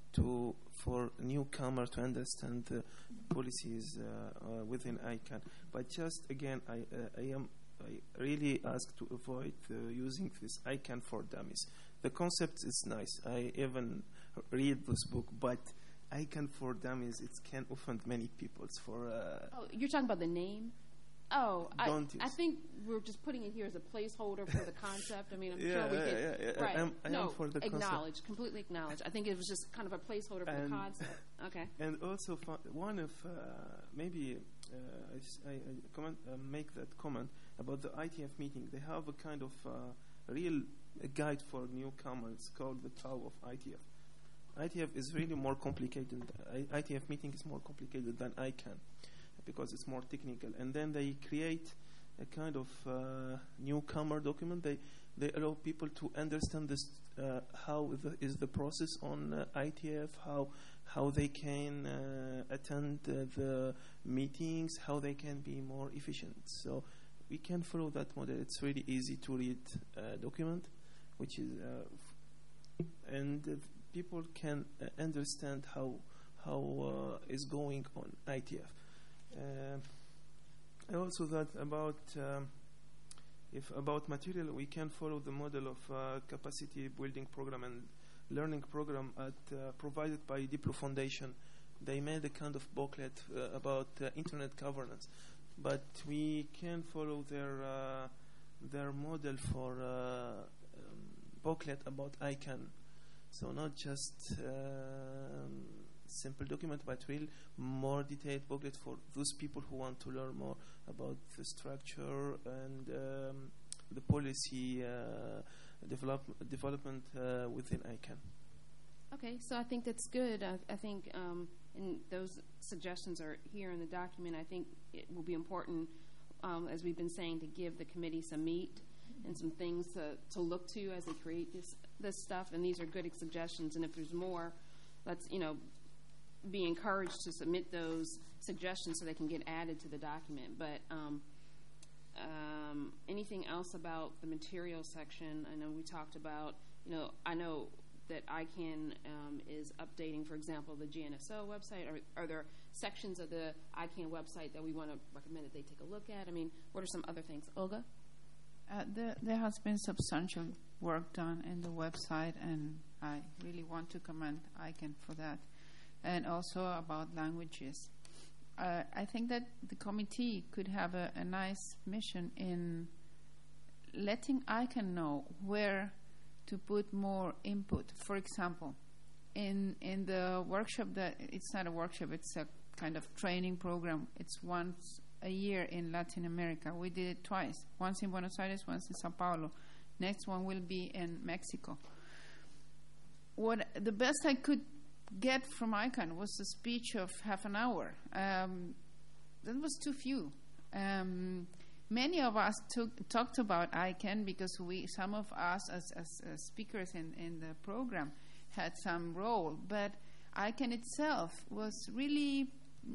S4: newcomer to understand the policies within ICANN. But just again, I really ask to avoid using this ICANN for Dummies. The concept is nice. I even read this book, but ICANN for Dummies, it can offend many people. For
S3: you're talking about the name? Oh, I think we're just putting it here as a placeholder for the concept. I mean, I'm sure we could. Right.
S4: I am for the concept.
S3: Completely acknowledge. I think it was just kind of a placeholder for the concept. Okay.
S4: And also, one of maybe make that comment about the ITF meeting. They have a kind of real guide for newcomers called the Tao of ITF. ITF is really more complicated. ITF meeting is more complicated than ICANN because it's more technical. And then they create a kind of newcomer document. They allow people to understand this, how is the process on ITF, how they can attend the meetings, how they can be more efficient. So we can follow that model. It's really easy to read document, which is and people can understand how is going on ITF. I also thought about if about material, we can follow the model of capacity building program and learning program provided by Diplo Foundation. They made a kind of booklet about internet governance, but we can follow their model for booklet about ICANN. So not just simple document, but real more detailed booklet for those people who want to learn more about the structure and the policy development within ICANN.
S3: Okay, so I think that's good. I think and those suggestions are here in the document. I think it will be important, as we've been saying, to give the committee some meat and some things to look to as they create this stuff. And these are good suggestions. And if there's more, let's be encouraged to submit those suggestions so they can get added to the document. But anything else about the material section? I know we talked about, I know that ICANN is updating, for example, the GNSO website. Are there sections of the ICANN website that we want to recommend that they take a look at? I mean, what are some other things? Olga?
S1: There has been substantial work done in the website, and I really want to commend ICANN for that. And also about languages. I think that the committee could have a nice mission in letting ICANN know where to put more input. For example, in the workshop, that it's not a workshop, it's a kind of training program. It's once a year in Latin America. We did it twice, once in Buenos Aires, once in Sao Paulo. Next one will be in Mexico. What the best I could get from ICANN was a speech of half an hour. That was too few. Many of us talked about ICANN because some of us as speakers in the program had some role, but ICANN itself was really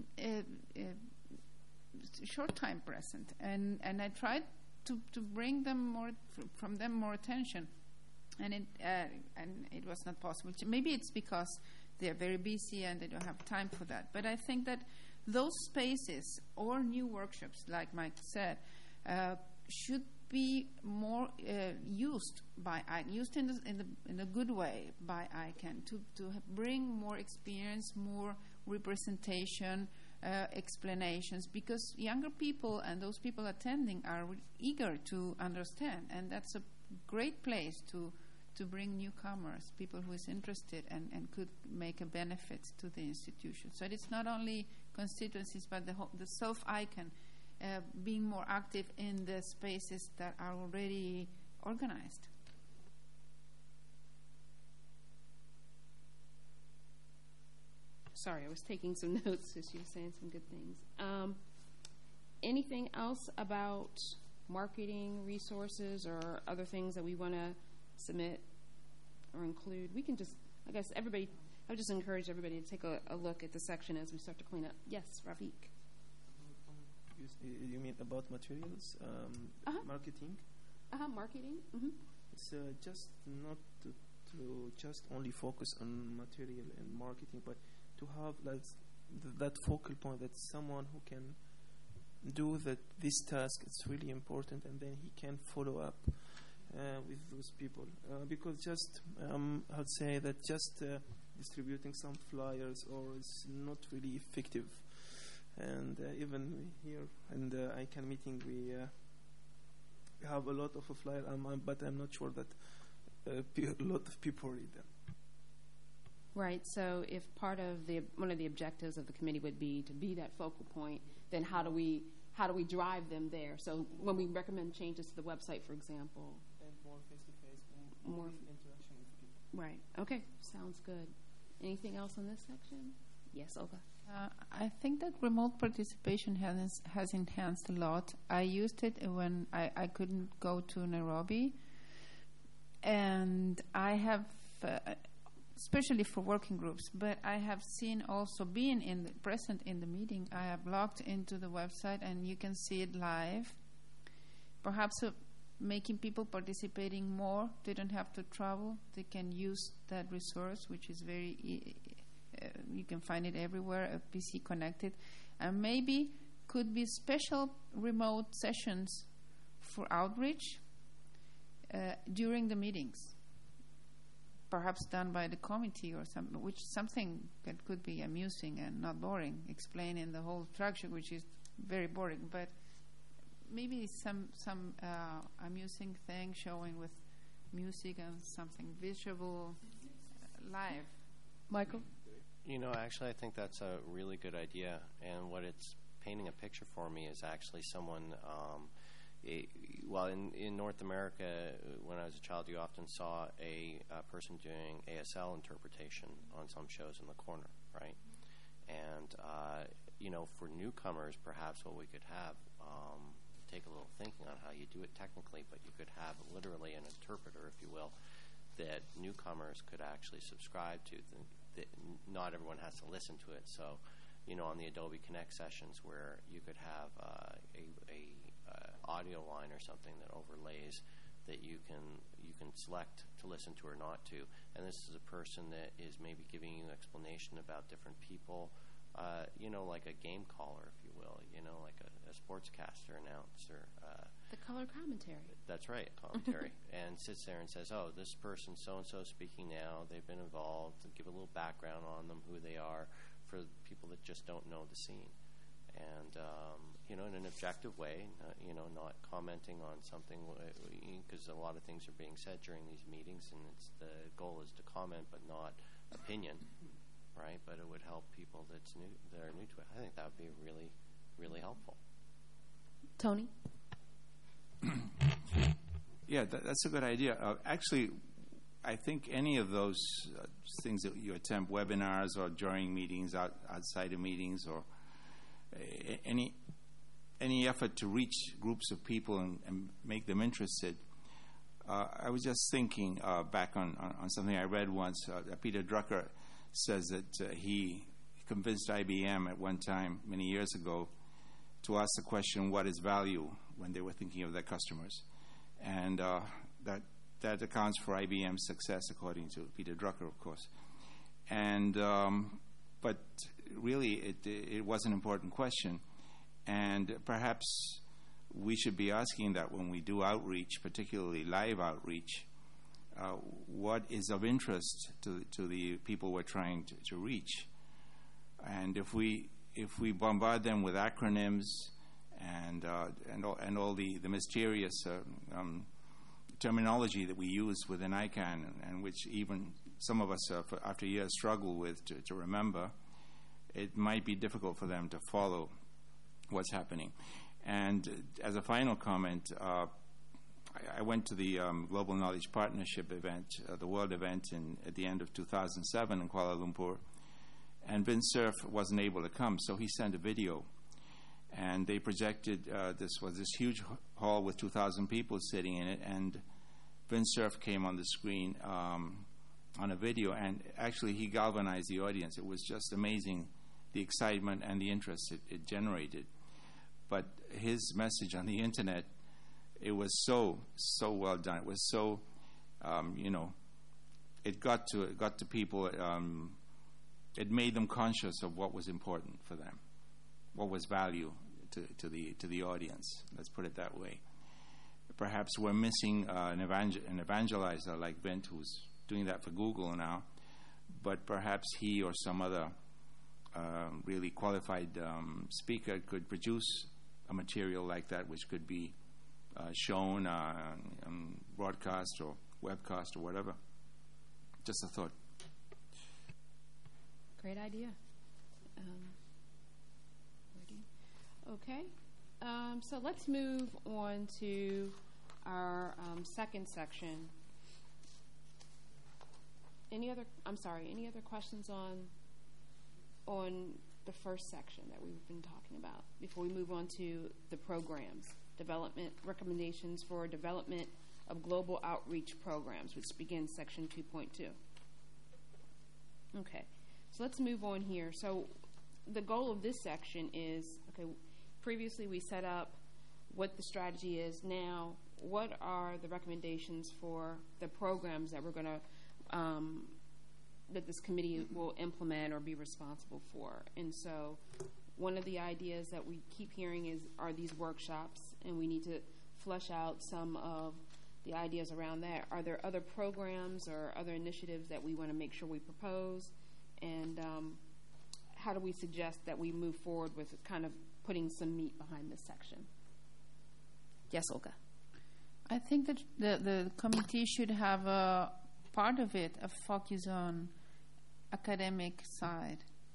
S1: short time present, and I tried to bring them from them more attention, and it was not possible. Maybe it's because they're very busy and they don't have time for that. But I think that those spaces or new workshops, like Mike said, should be more used in a good way by ICANN to bring more experience, more representation, explanations, because younger people and those people attending are eager to understand, and that's a great place to bring newcomers, people who is interested and could make a benefit to the institution. So it's not only constituencies, but the self-ICANN being more active in the spaces that are already organized.
S3: Sorry, I was taking some notes as you were saying some good things. Anything else about marketing resources or other things that we want to submit or include? We can just, I guess, I would just encourage everybody to take a look at the section as we start to clean up. Yes, Rafiq.
S4: You mean about materials, marketing?
S3: Marketing. Mm-hmm.
S4: It's just not to just only focus on material and marketing, but to have that focal point, that someone who can do this task. It's really important, and then he can follow up with those people, because just I'd say that just distributing some flyers is not really effective. And even here in the ICANN meeting, we have a lot of a flyer, but I'm not sure that a lot of people read them.
S3: Right. So if one of the objectives of the committee would be to be that focal point, then how do we drive them there? So when we recommend changes to the website, for example.
S4: And more face-to-face, more interaction with people.
S3: Right. Okay. Sounds good. Anything else on this section? Yes, Olga.
S1: I think that remote participation has enhanced a lot. I used it when I couldn't go to Nairobi, and I have, especially for working groups, but I have seen also being present in the meeting. I have logged into the website, and you can see it live. Perhaps making people participating more. They don't have to travel. They can use that resource, which is very you can find it everywhere, a PC connected. And maybe could be special remote sessions for outreach during the meetings, perhaps done by the committee or something that could be amusing and not boring, explaining the whole structure, which is very boring, but maybe some amusing thing showing with music and something visual live.
S8: Michael?
S6: Actually, I think that's a really good idea. And what it's painting a picture for me is actually someone, in North America, when I was a child, you often saw a person doing ASL interpretation on some shows in the corner, right? And, for newcomers, perhaps what we could have, take a little thinking on how you do it technically, but you could have literally an interpreter, if you will, that newcomers could actually subscribe to. Not everyone has to listen to it. So, on the Adobe Connect sessions where you could have a audio line or something that overlays that you can select to listen to or not to. And this is a person that is maybe giving you explanation about different people, like a game caller, if you will, like a sportscaster, announcer.
S3: The color commentary.
S6: That's right, commentary. And sits there and says, oh, this person so-and-so speaking now, they've been involved, give a little background on them, who they are, for people that just don't know the scene. And, in an objective way, not commenting on something, because a lot of things are being said during these meetings, and the goal is to comment but not opinion, right? But it would help people that are new to it. I think that would be really, really helpful.
S3: Tony?
S5: Yeah, that's a good idea. Actually, I think any of those things that you attempt, webinars or during meetings, outside of meetings, or any effort to reach groups of people and make them interested. I was just thinking back on something I read once. Peter Drucker says that he convinced IBM at one time, many years ago, to ask the question, what is value, when they were thinking of their customers. And that accounts for IBM's success, according to Peter Drucker, of course. And but really, it was an important question. And perhaps we should be asking that when we do outreach, particularly live outreach, what is of interest to the people we're trying to reach. And if we bombard them with acronyms and all the mysterious terminology that we use within ICANN, and which even some of us after years struggle with to remember, it might be difficult for them to follow what's happening. And as a final comment, I went to the Global Knowledge Partnership event, the World event at the end of 2007 in Kuala Lumpur, and Vince Cerf wasn't able to come, so he sent a video. And they projected, this huge hall with 2,000 people sitting in it, and Vince Cerf came on the screen on a video, and actually he galvanized the audience. It was just amazing, the excitement and the interest it generated. But his message on the internet, it was so well done. It was so, it got to people. It made them conscious of what was important for them, what was value to the audience. Let's put it that way. Perhaps we're missing an evangelizer like Vint, who's doing that for Google now, but perhaps he or some other really qualified speaker could produce a material like that, which could be shown broadcast or webcast or whatever. Just a thought.
S3: idea. Okay. So let's move on to our second section. Any other questions on the first section that we've been talking about before we move on to the programs, development recommendations for development of global outreach programs, which begins section 2.2. Okay, so let's move on here. So the goal of this section is, okay, previously we set up what the strategy is. Now, what are the recommendations for the programs that we're going to that this committee will implement or be responsible for? And so one of the ideas that we keep hearing are these workshops, and we need to flesh out some of the ideas around that. Are there other programs or other initiatives that we want to make sure we propose? And how do we suggest that we move forward with kind of putting some meat behind this section? Yes, Olga.
S1: I think that the committee should have a part of it, a focus on academic side.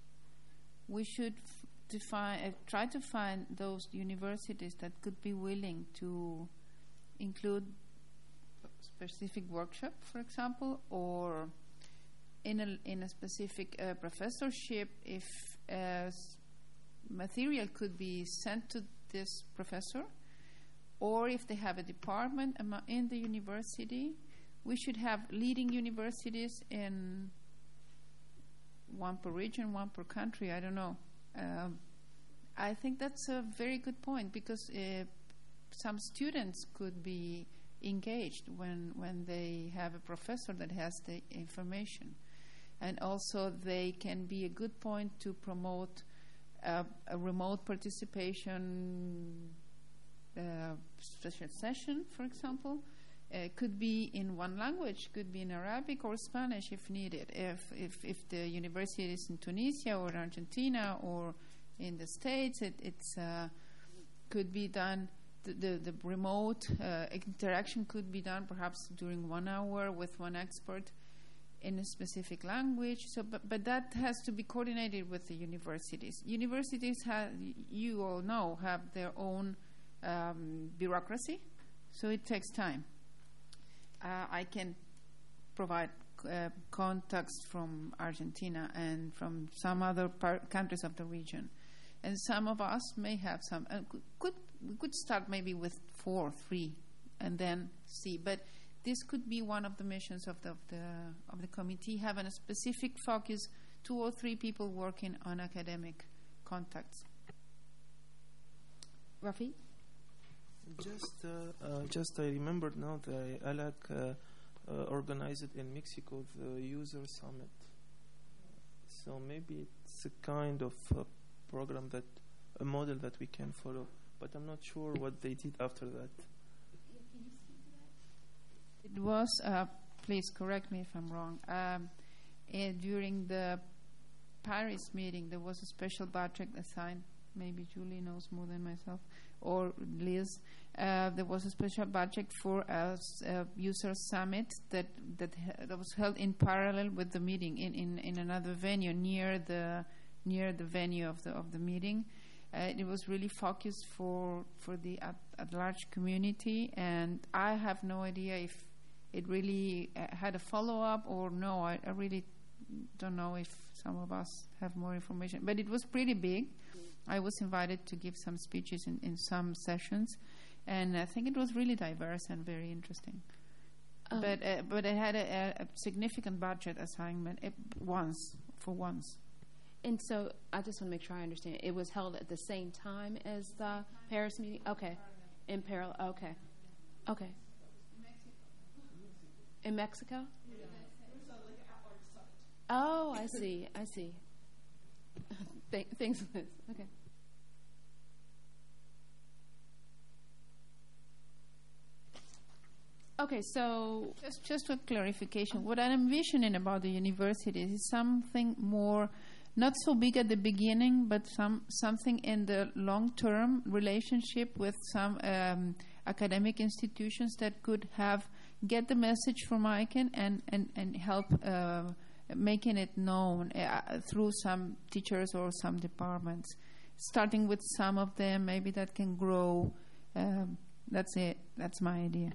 S1: We should try to find those universities that could be willing to include specific workshop, for example, or in a specific professorship, if material could be sent to this professor, or if they have a department in the university. We should have leading universities in one per region, one per country, I don't know. I think that's a very good point, because some students could be engaged when they have a professor that has the information. And also they can be a good point to promote a remote participation special session, for example. Could be in one language, could be in Arabic or Spanish if needed. If the university is in Tunisia or Argentina or in the States, it's could be done. The remote interaction could be done perhaps during 1 hour with one expert in a specific language. So, but that has to be coordinated with the universities. Universities you all know, have their own bureaucracy, so it takes time. I can provide contacts from Argentina and from some other countries of the region. And some of us may have some. We could start maybe with 4, 3, and then see. But this could be one of the missions of the committee, having a specific focus, 2 or 3 people working on academic contacts.
S3: Rafi?
S4: Just I remembered now that ALAC organized in Mexico the user summit. So maybe it's a kind of program a model that we can follow. But I'm not sure what they did after that.
S1: It was, please correct me if I'm wrong, during the Paris meeting there was a special budget assigned. Maybe Julie knows more than myself, or Liz. There was a special budget for a user summit that was held in parallel with the meeting in another venue near the venue of the meeting. It was really focused for the at large community, and I have no idea if it really had a follow-up or no. I really don't know if some of us have more information. But it was pretty big. I was invited to give some speeches in some sessions, and I think it was really diverse and very interesting. But it had a significant budget assignment for once.
S3: And so I just want to make sure I understand. It was held at the same time as the Paris meeting? Okay. In parallel. Okay. Okay. In Mexico? Oh, I see. Thanks, Liz. Okay. Okay, so
S1: just for clarification, what I'm envisioning about the universities is something more, not so big at the beginning, but something in the long-term relationship with some academic institutions that could get the message from ICANN and help making it known through some teachers or some departments, starting with some of them, maybe that can grow. That's it. That's my idea.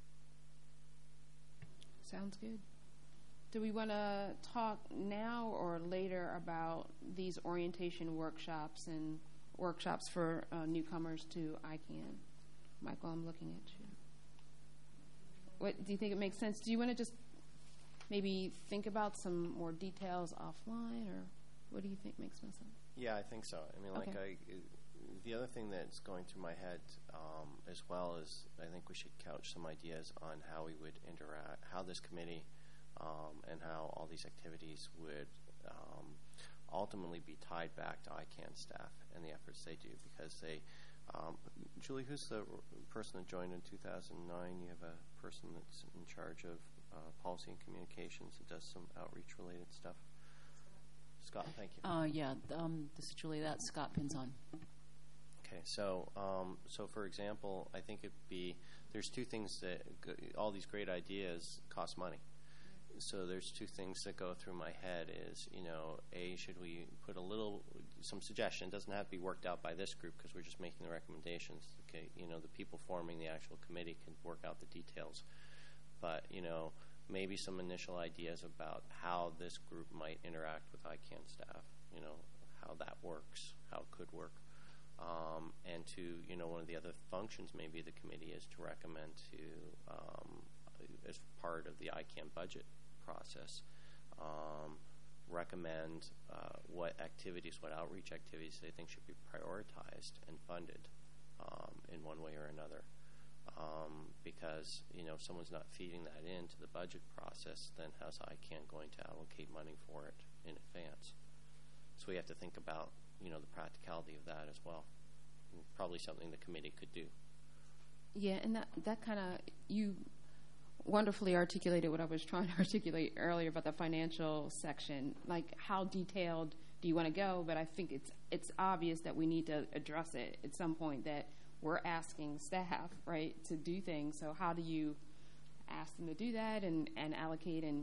S3: Sounds good. Do we want to talk now or later about these orientation workshops and workshops for newcomers to ICANN? Michael, I'm looking at you. What do you think it makes sense? Do you want to just maybe think about some more details offline, or what do you think makes most sense?
S6: Yeah, I think so. I mean,
S3: Okay.
S6: The other thing that's going through my head as well is I think we should couch some ideas on how we would interact, how this committee and how all these activities would ultimately be tied back to ICANN staff and the efforts they do, because they, Julie, who's the person that joined in 2009? You have a person that's in charge of policy and communications that does some outreach-related stuff. Scott, thank you.
S8: This is Julie. That's Scott Pinzon.
S6: Okay, so for example, I think there's two things that all these great ideas cost money. So there's two things that go through my head is, should we put some suggestion? It doesn't have to be worked out by this group because we're just making the recommendations. Okay, the people forming the actual committee can work out the details. But, maybe some initial ideas about how this group might interact with ICANN staff, how that works, how it could work. And to, one of the other functions maybe the committee is to recommend to, as part of the ICANN budget process, recommend what outreach activities they think should be prioritized and funded in one way or another. Because, if someone's not feeding that into the budget process, then how's ICANN going to allocate money for it in advance? So we have to think about, the practicality of that as well. And probably something the committee could do.
S3: Yeah, and that kind of, you wonderfully articulated what I was trying to articulate earlier about the financial section. Like, how detailed do you want to go? But I think it's obvious that we need to address it at some point, that we're asking staff, right, to do things. So how do you ask them to do that and allocate? And,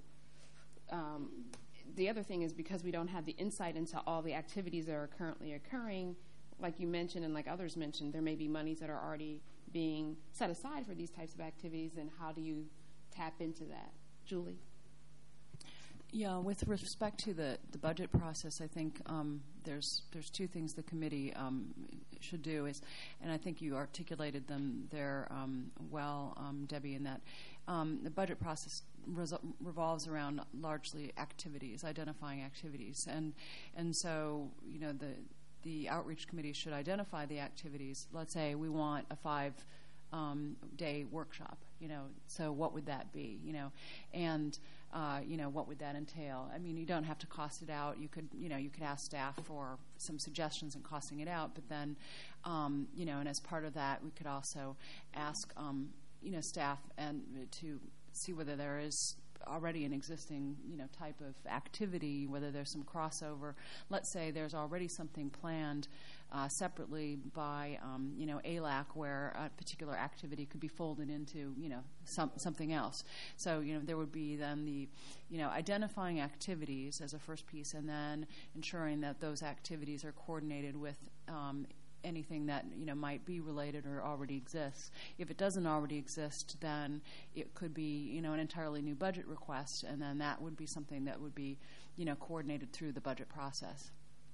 S3: the other thing is, because we don't have the insight into all the activities that are currently occurring, like you mentioned and like others mentioned, there may be monies that are already being set aside for these types of activities, and how do you tap into that? Julie?
S8: Yeah, with respect to the budget process, I think there's two things the committee should do is, and I think you articulated them there well, Debbie, in that the budget process revolves around largely activities, identifying activities, and so the outreach committee should identify the activities. Let's say we want a 5-day workshop, so what would that be, and what would that entail? I mean, you don't have to cost it out. You could ask staff for some suggestions in costing it out, but then, and as part of that, we could also ask, staff and to see whether there is already an existing, type of activity, whether there's some crossover. Let's say there's already something planned separately by, ALAC, where a particular activity could be folded into, something else. So, there would be then the, identifying activities as a first piece, and then ensuring that those activities are coordinated with anything that might be related or already exists. If it doesn't already exist, then it could be an entirely new budget request, and then that would be something that would be coordinated through the budget process.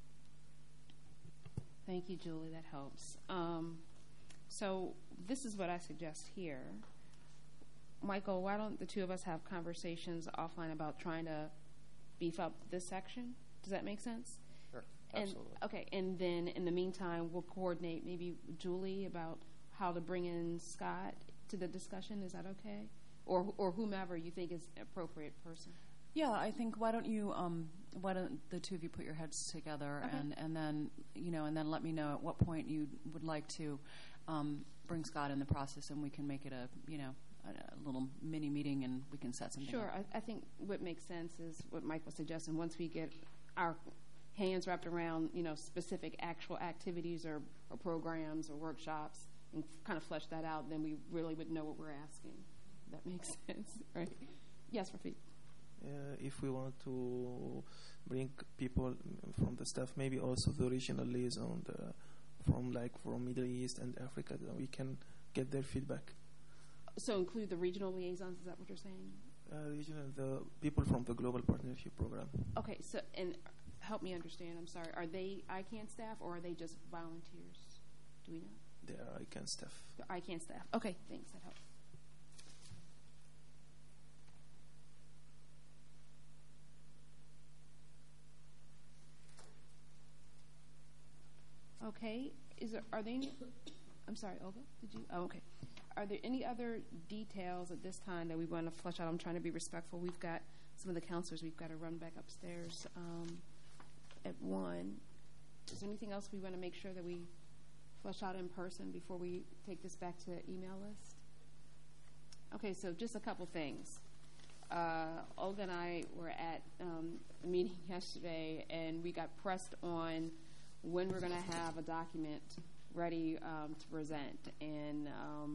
S3: Thank you, Julie. That helps. So this is what I suggest here. Michael, why don't the two of us have conversations offline about trying to beef up this section? Does that make sense?
S6: Sure, absolutely.
S3: Okay, and then in the meantime, we'll coordinate maybe Julie about how to bring in Scott to the discussion. Is that okay? Or whomever you think is an appropriate person.
S8: Yeah, I think why don't the two of you put your heads together,
S3: Okay.
S8: and then and then let me know at what point you would like to bring Scott in the process, and we can make it a little mini meeting, and we can set something
S3: Sure.
S8: up.
S3: I think what makes sense is what Mike was suggesting. Once we get our hands wrapped around specific actual activities or programs or workshops and kind of flesh that out, then we really would know what we're asking. That makes sense, right? Yes, Rafiq.
S4: if we want to bring people from the staff, maybe also the regional liaison from Middle East and Africa, that we can get their feedback.
S3: So include the regional liaisons, is that what you're saying?
S4: The people from the Global Partnership Program.
S3: Okay, so, and help me understand, I'm sorry, are they ICANN staff or are they just volunteers? Do we know?
S4: They are ICANN staff.
S3: They're ICANN staff. Okay, thanks, that helps. Okay, are there any, I'm sorry, Olga, did you? Oh, okay. Are there any other details at this time that we want to flesh out? I'm trying to be respectful. We've got some of the counselors. We've got to run back upstairs at 1. Is there anything else we want to make sure that we flesh out in person before we take this back to the email list? Okay, so just a couple things. Olga and I were at a meeting yesterday, and we got pressed on when we're going to have a document ready to present. And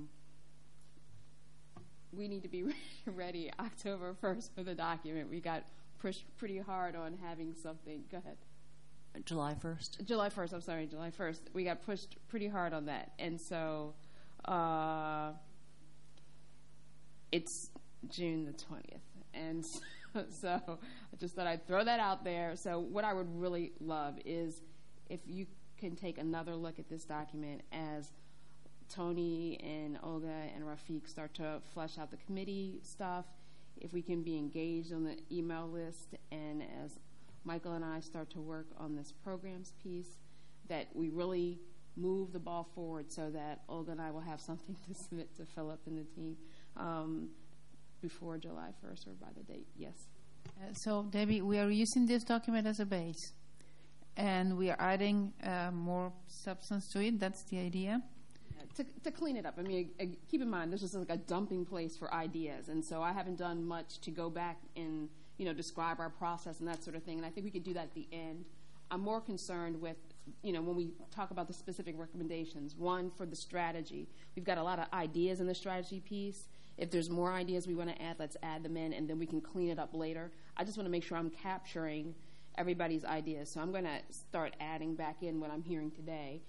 S3: we need to be ready October 1st for the document. We got pushed pretty hard on having something. Go ahead.
S8: July 1st?
S3: July 1st, I'm sorry, July 1st. We got pushed pretty hard on that. And so it's June the 20th. And so I just thought I'd throw that out there. So what I would really love is if you can take another look at this document as Tony and Olga and Rafiq start to flesh out the committee stuff, if we can be engaged on the email list, and as Michael and I start to work on this programs piece, that we really move the ball forward so that Olga and I will have something to submit to Philip and the team before July 1st or by the date. Yes.
S1: So, Debbie, we are using this document as a base, and we are adding more substance to it. That's the idea.
S3: To clean it up. I mean, keep in mind, this is like a dumping place for ideas, and so I haven't done much to go back and, describe our process and that sort of thing, and I think we could do that at the end. I'm more concerned with, when we talk about the specific recommendations, one, for the strategy. We've got a lot of ideas in the strategy piece. If there's more ideas we want to add, let's add them in, and then we can clean it up later. I just want to make sure I'm capturing everybody's ideas, so I'm going to start adding back in what I'm hearing today.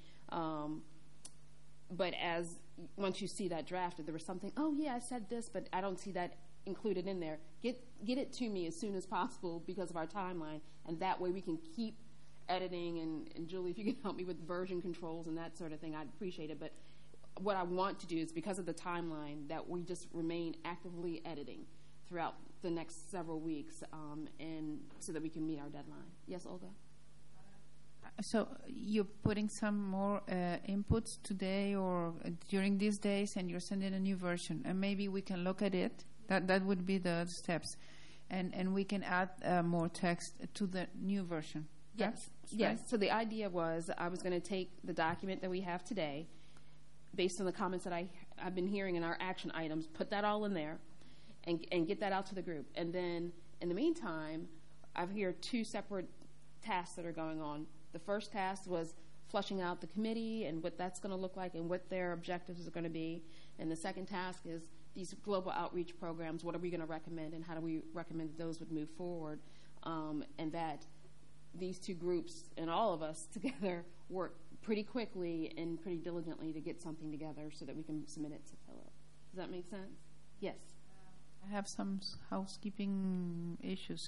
S3: But once you see that drafted, there was something, oh, yeah, I said this, but I don't see that included in there. Get it to me as soon as possible because of our timeline, and that way we can keep editing. And Julie, if you can help me with version controls and that sort of thing, I'd appreciate it. But what I want to do is, because of the timeline, that we just remain actively editing throughout the next several weeks, and so that we can meet our deadline. Yes, Olga?
S1: So you're putting some more inputs today or during these days, and you're sending a new version, and maybe we can look at it. That would be the steps, and we can add more text to the new version.
S3: Yes, yes. So the idea was I was going to take the document that we have today, based on the comments that I've been hearing in our action items, put that all in there, and get that out to the group. And then in the meantime, I hear 2 separate tasks that are going on. The first task was fleshing out the committee and what that's going to look like and what their objectives are going to be. And the second task is these global outreach programs, what are we going to recommend and how do we recommend that those would move forward, and that these 2 groups and all of us together work pretty quickly and pretty diligently to get something together so that we can submit it to Philip. Does that make sense? Yes.
S1: I have some housekeeping issues.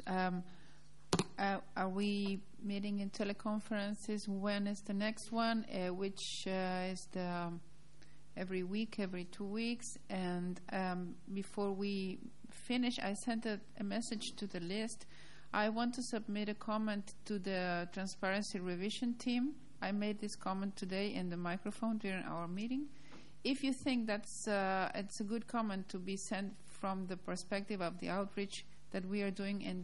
S1: Are we meeting in teleconferences? When is the next one? Which is the every week, every 2 weeks? And before we finish, I sent a message to the list. I want to submit a comment to the Transparency Revision team. I made this comment today in the microphone during our meeting. If you think it's a good comment to be sent from the perspective of the outreach that we are doing in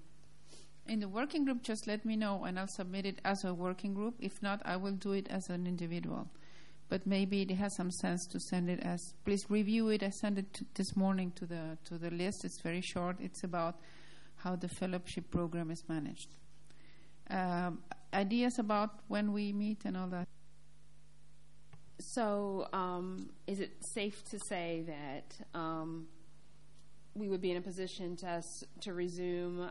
S1: the working group, just let me know and I'll submit it as a working group. If not, I will do it as an individual. But maybe it has some sense to send it as, please review it. I sent it this morning to the list. It's very short. It's about how the fellowship program is managed. Ideas about when we meet and all that.
S3: So is it safe to say that we would be in a position to resume.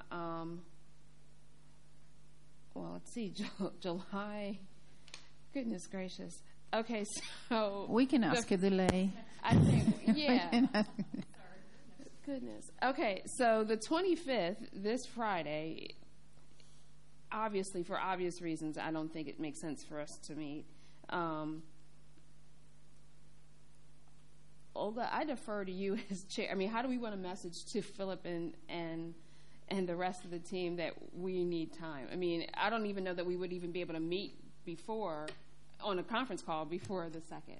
S3: Well, let's see, July. Goodness gracious. Okay, so
S1: we can ask a delay.
S3: I think, yeah. Goodness. Okay, so the 25th, this Friday. Obviously, for obvious reasons, I don't think it makes sense for us to meet. Olga, I defer to you as chair. I mean, how do we want a message to Philip and the rest of the team that we need time? I mean, I don't even know that we would even be able to meet before, on a conference call, before the 2nd.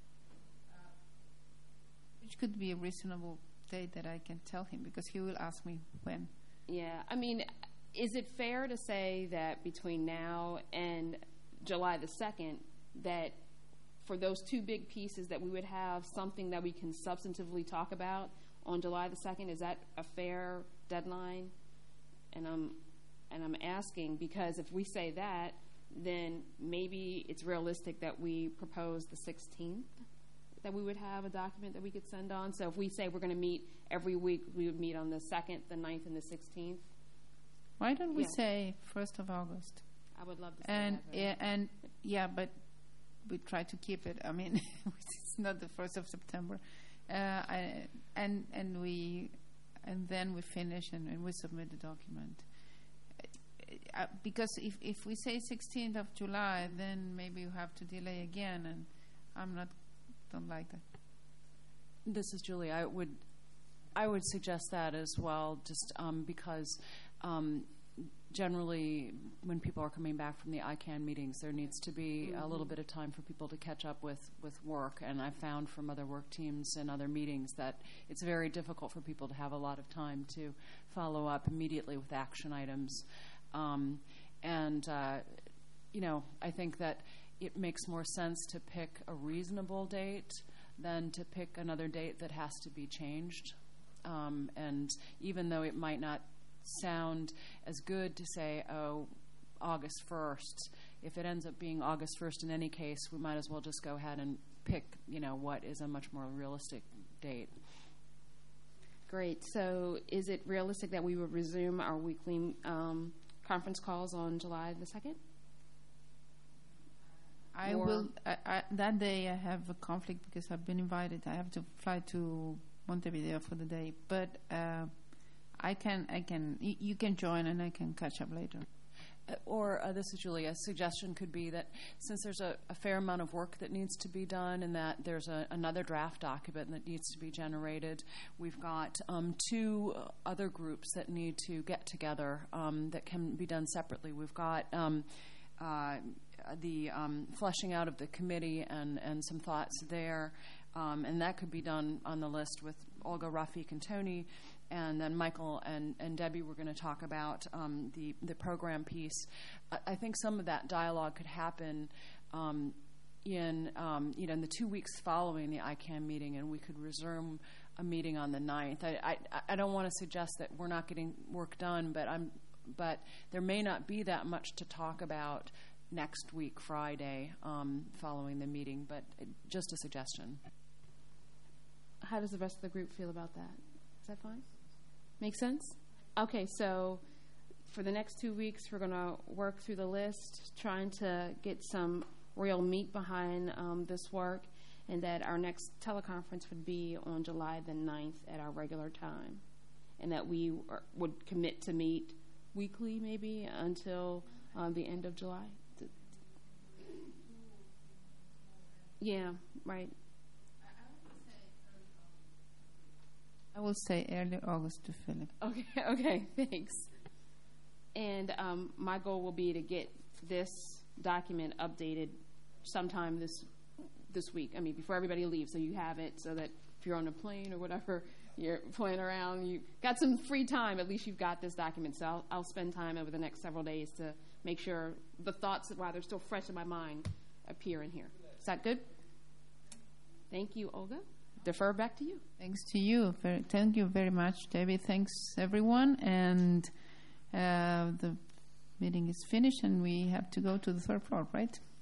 S1: Which could be a reasonable date that I can tell him, because he will ask me when.
S3: Yeah, I mean, is it fair to say that between now and July the 2nd, that for those two big pieces that we would have something that we can substantively talk about on July the 2nd? Is that a fair deadline? And I'm asking because if we say that, then maybe it's realistic that we propose the 16th, that we would have a document that we could send on. So if we say we're going to meet every week, we would meet on the 2nd, the 9th, and the 16th.
S1: Why don't we say 1st of August?
S3: I would love to say that.
S1: But we try to keep it. I mean, it's not the 1st of September. And then we finish and we submit the document. Because if we say 16th of July, then maybe you have to delay again, and don't like that.
S8: This is Julie. I would suggest that as well, just because generally when people are coming back from the ICANN meetings, there needs to be a little bit of time for people to catch up with work. And I've found from other work teams and other meetings that it's very difficult for people to have a lot of time to follow up immediately with action items. I think that it makes more sense to pick a reasonable date than to pick another date that has to be changed. And even though it might not sound as good to say, August 1st, if it ends up being August 1st in any case, we might as well just go ahead and pick, what is a much more realistic date.
S3: Great. So is it realistic that we would resume our weekly conference calls on July the 2nd?
S1: I will. That day I have a conflict because I've been invited. I have to fly to Montevideo for the day, but I can. You can join, and I can catch up later.
S8: This is Julie. A suggestion could be that since there's a fair amount of work that needs to be done, and that there's another draft document that needs to be generated, we've got two other groups that need to get together that can be done separately. We've got the fleshing out of the committee and some thoughts there, and that could be done on the list with Olga, Rafik, and Tony. And then Michael and Debbie were going to talk about the program piece. I think some of that dialogue could happen in the 2 weeks following the ICANN meeting, and we could resume a meeting on the 9th. I don't want to suggest that we're not getting work done, but there may not be that much to talk about next week, Friday, following the meeting. But just a suggestion.
S3: How does the rest of the group feel about that? Is that fine? Make sense? Okay, so for the next 2 weeks, we're going to work through the list, trying to get some real meat behind this work, and that our next teleconference would be on July the 9th at our regular time, and that we would commit to meet weekly maybe until the end of July. Yeah, right.
S1: I will say early August to Philip.
S3: Okay, thanks. And my goal will be to get this document updated sometime this week. I mean, before everybody leaves, so you have it, so that if you're on a plane or whatever, you're playing around, you got some free time, at least you've got this document. So I'll spend time over the next several days to make sure the thoughts, while they're still fresh in my mind, appear in here. Is that good? Thank you, Olga. Defer back to you.
S1: Thanks to you. Thank you very much, David. Thanks, everyone. And the meeting is finished, and we have to go to the third floor, right?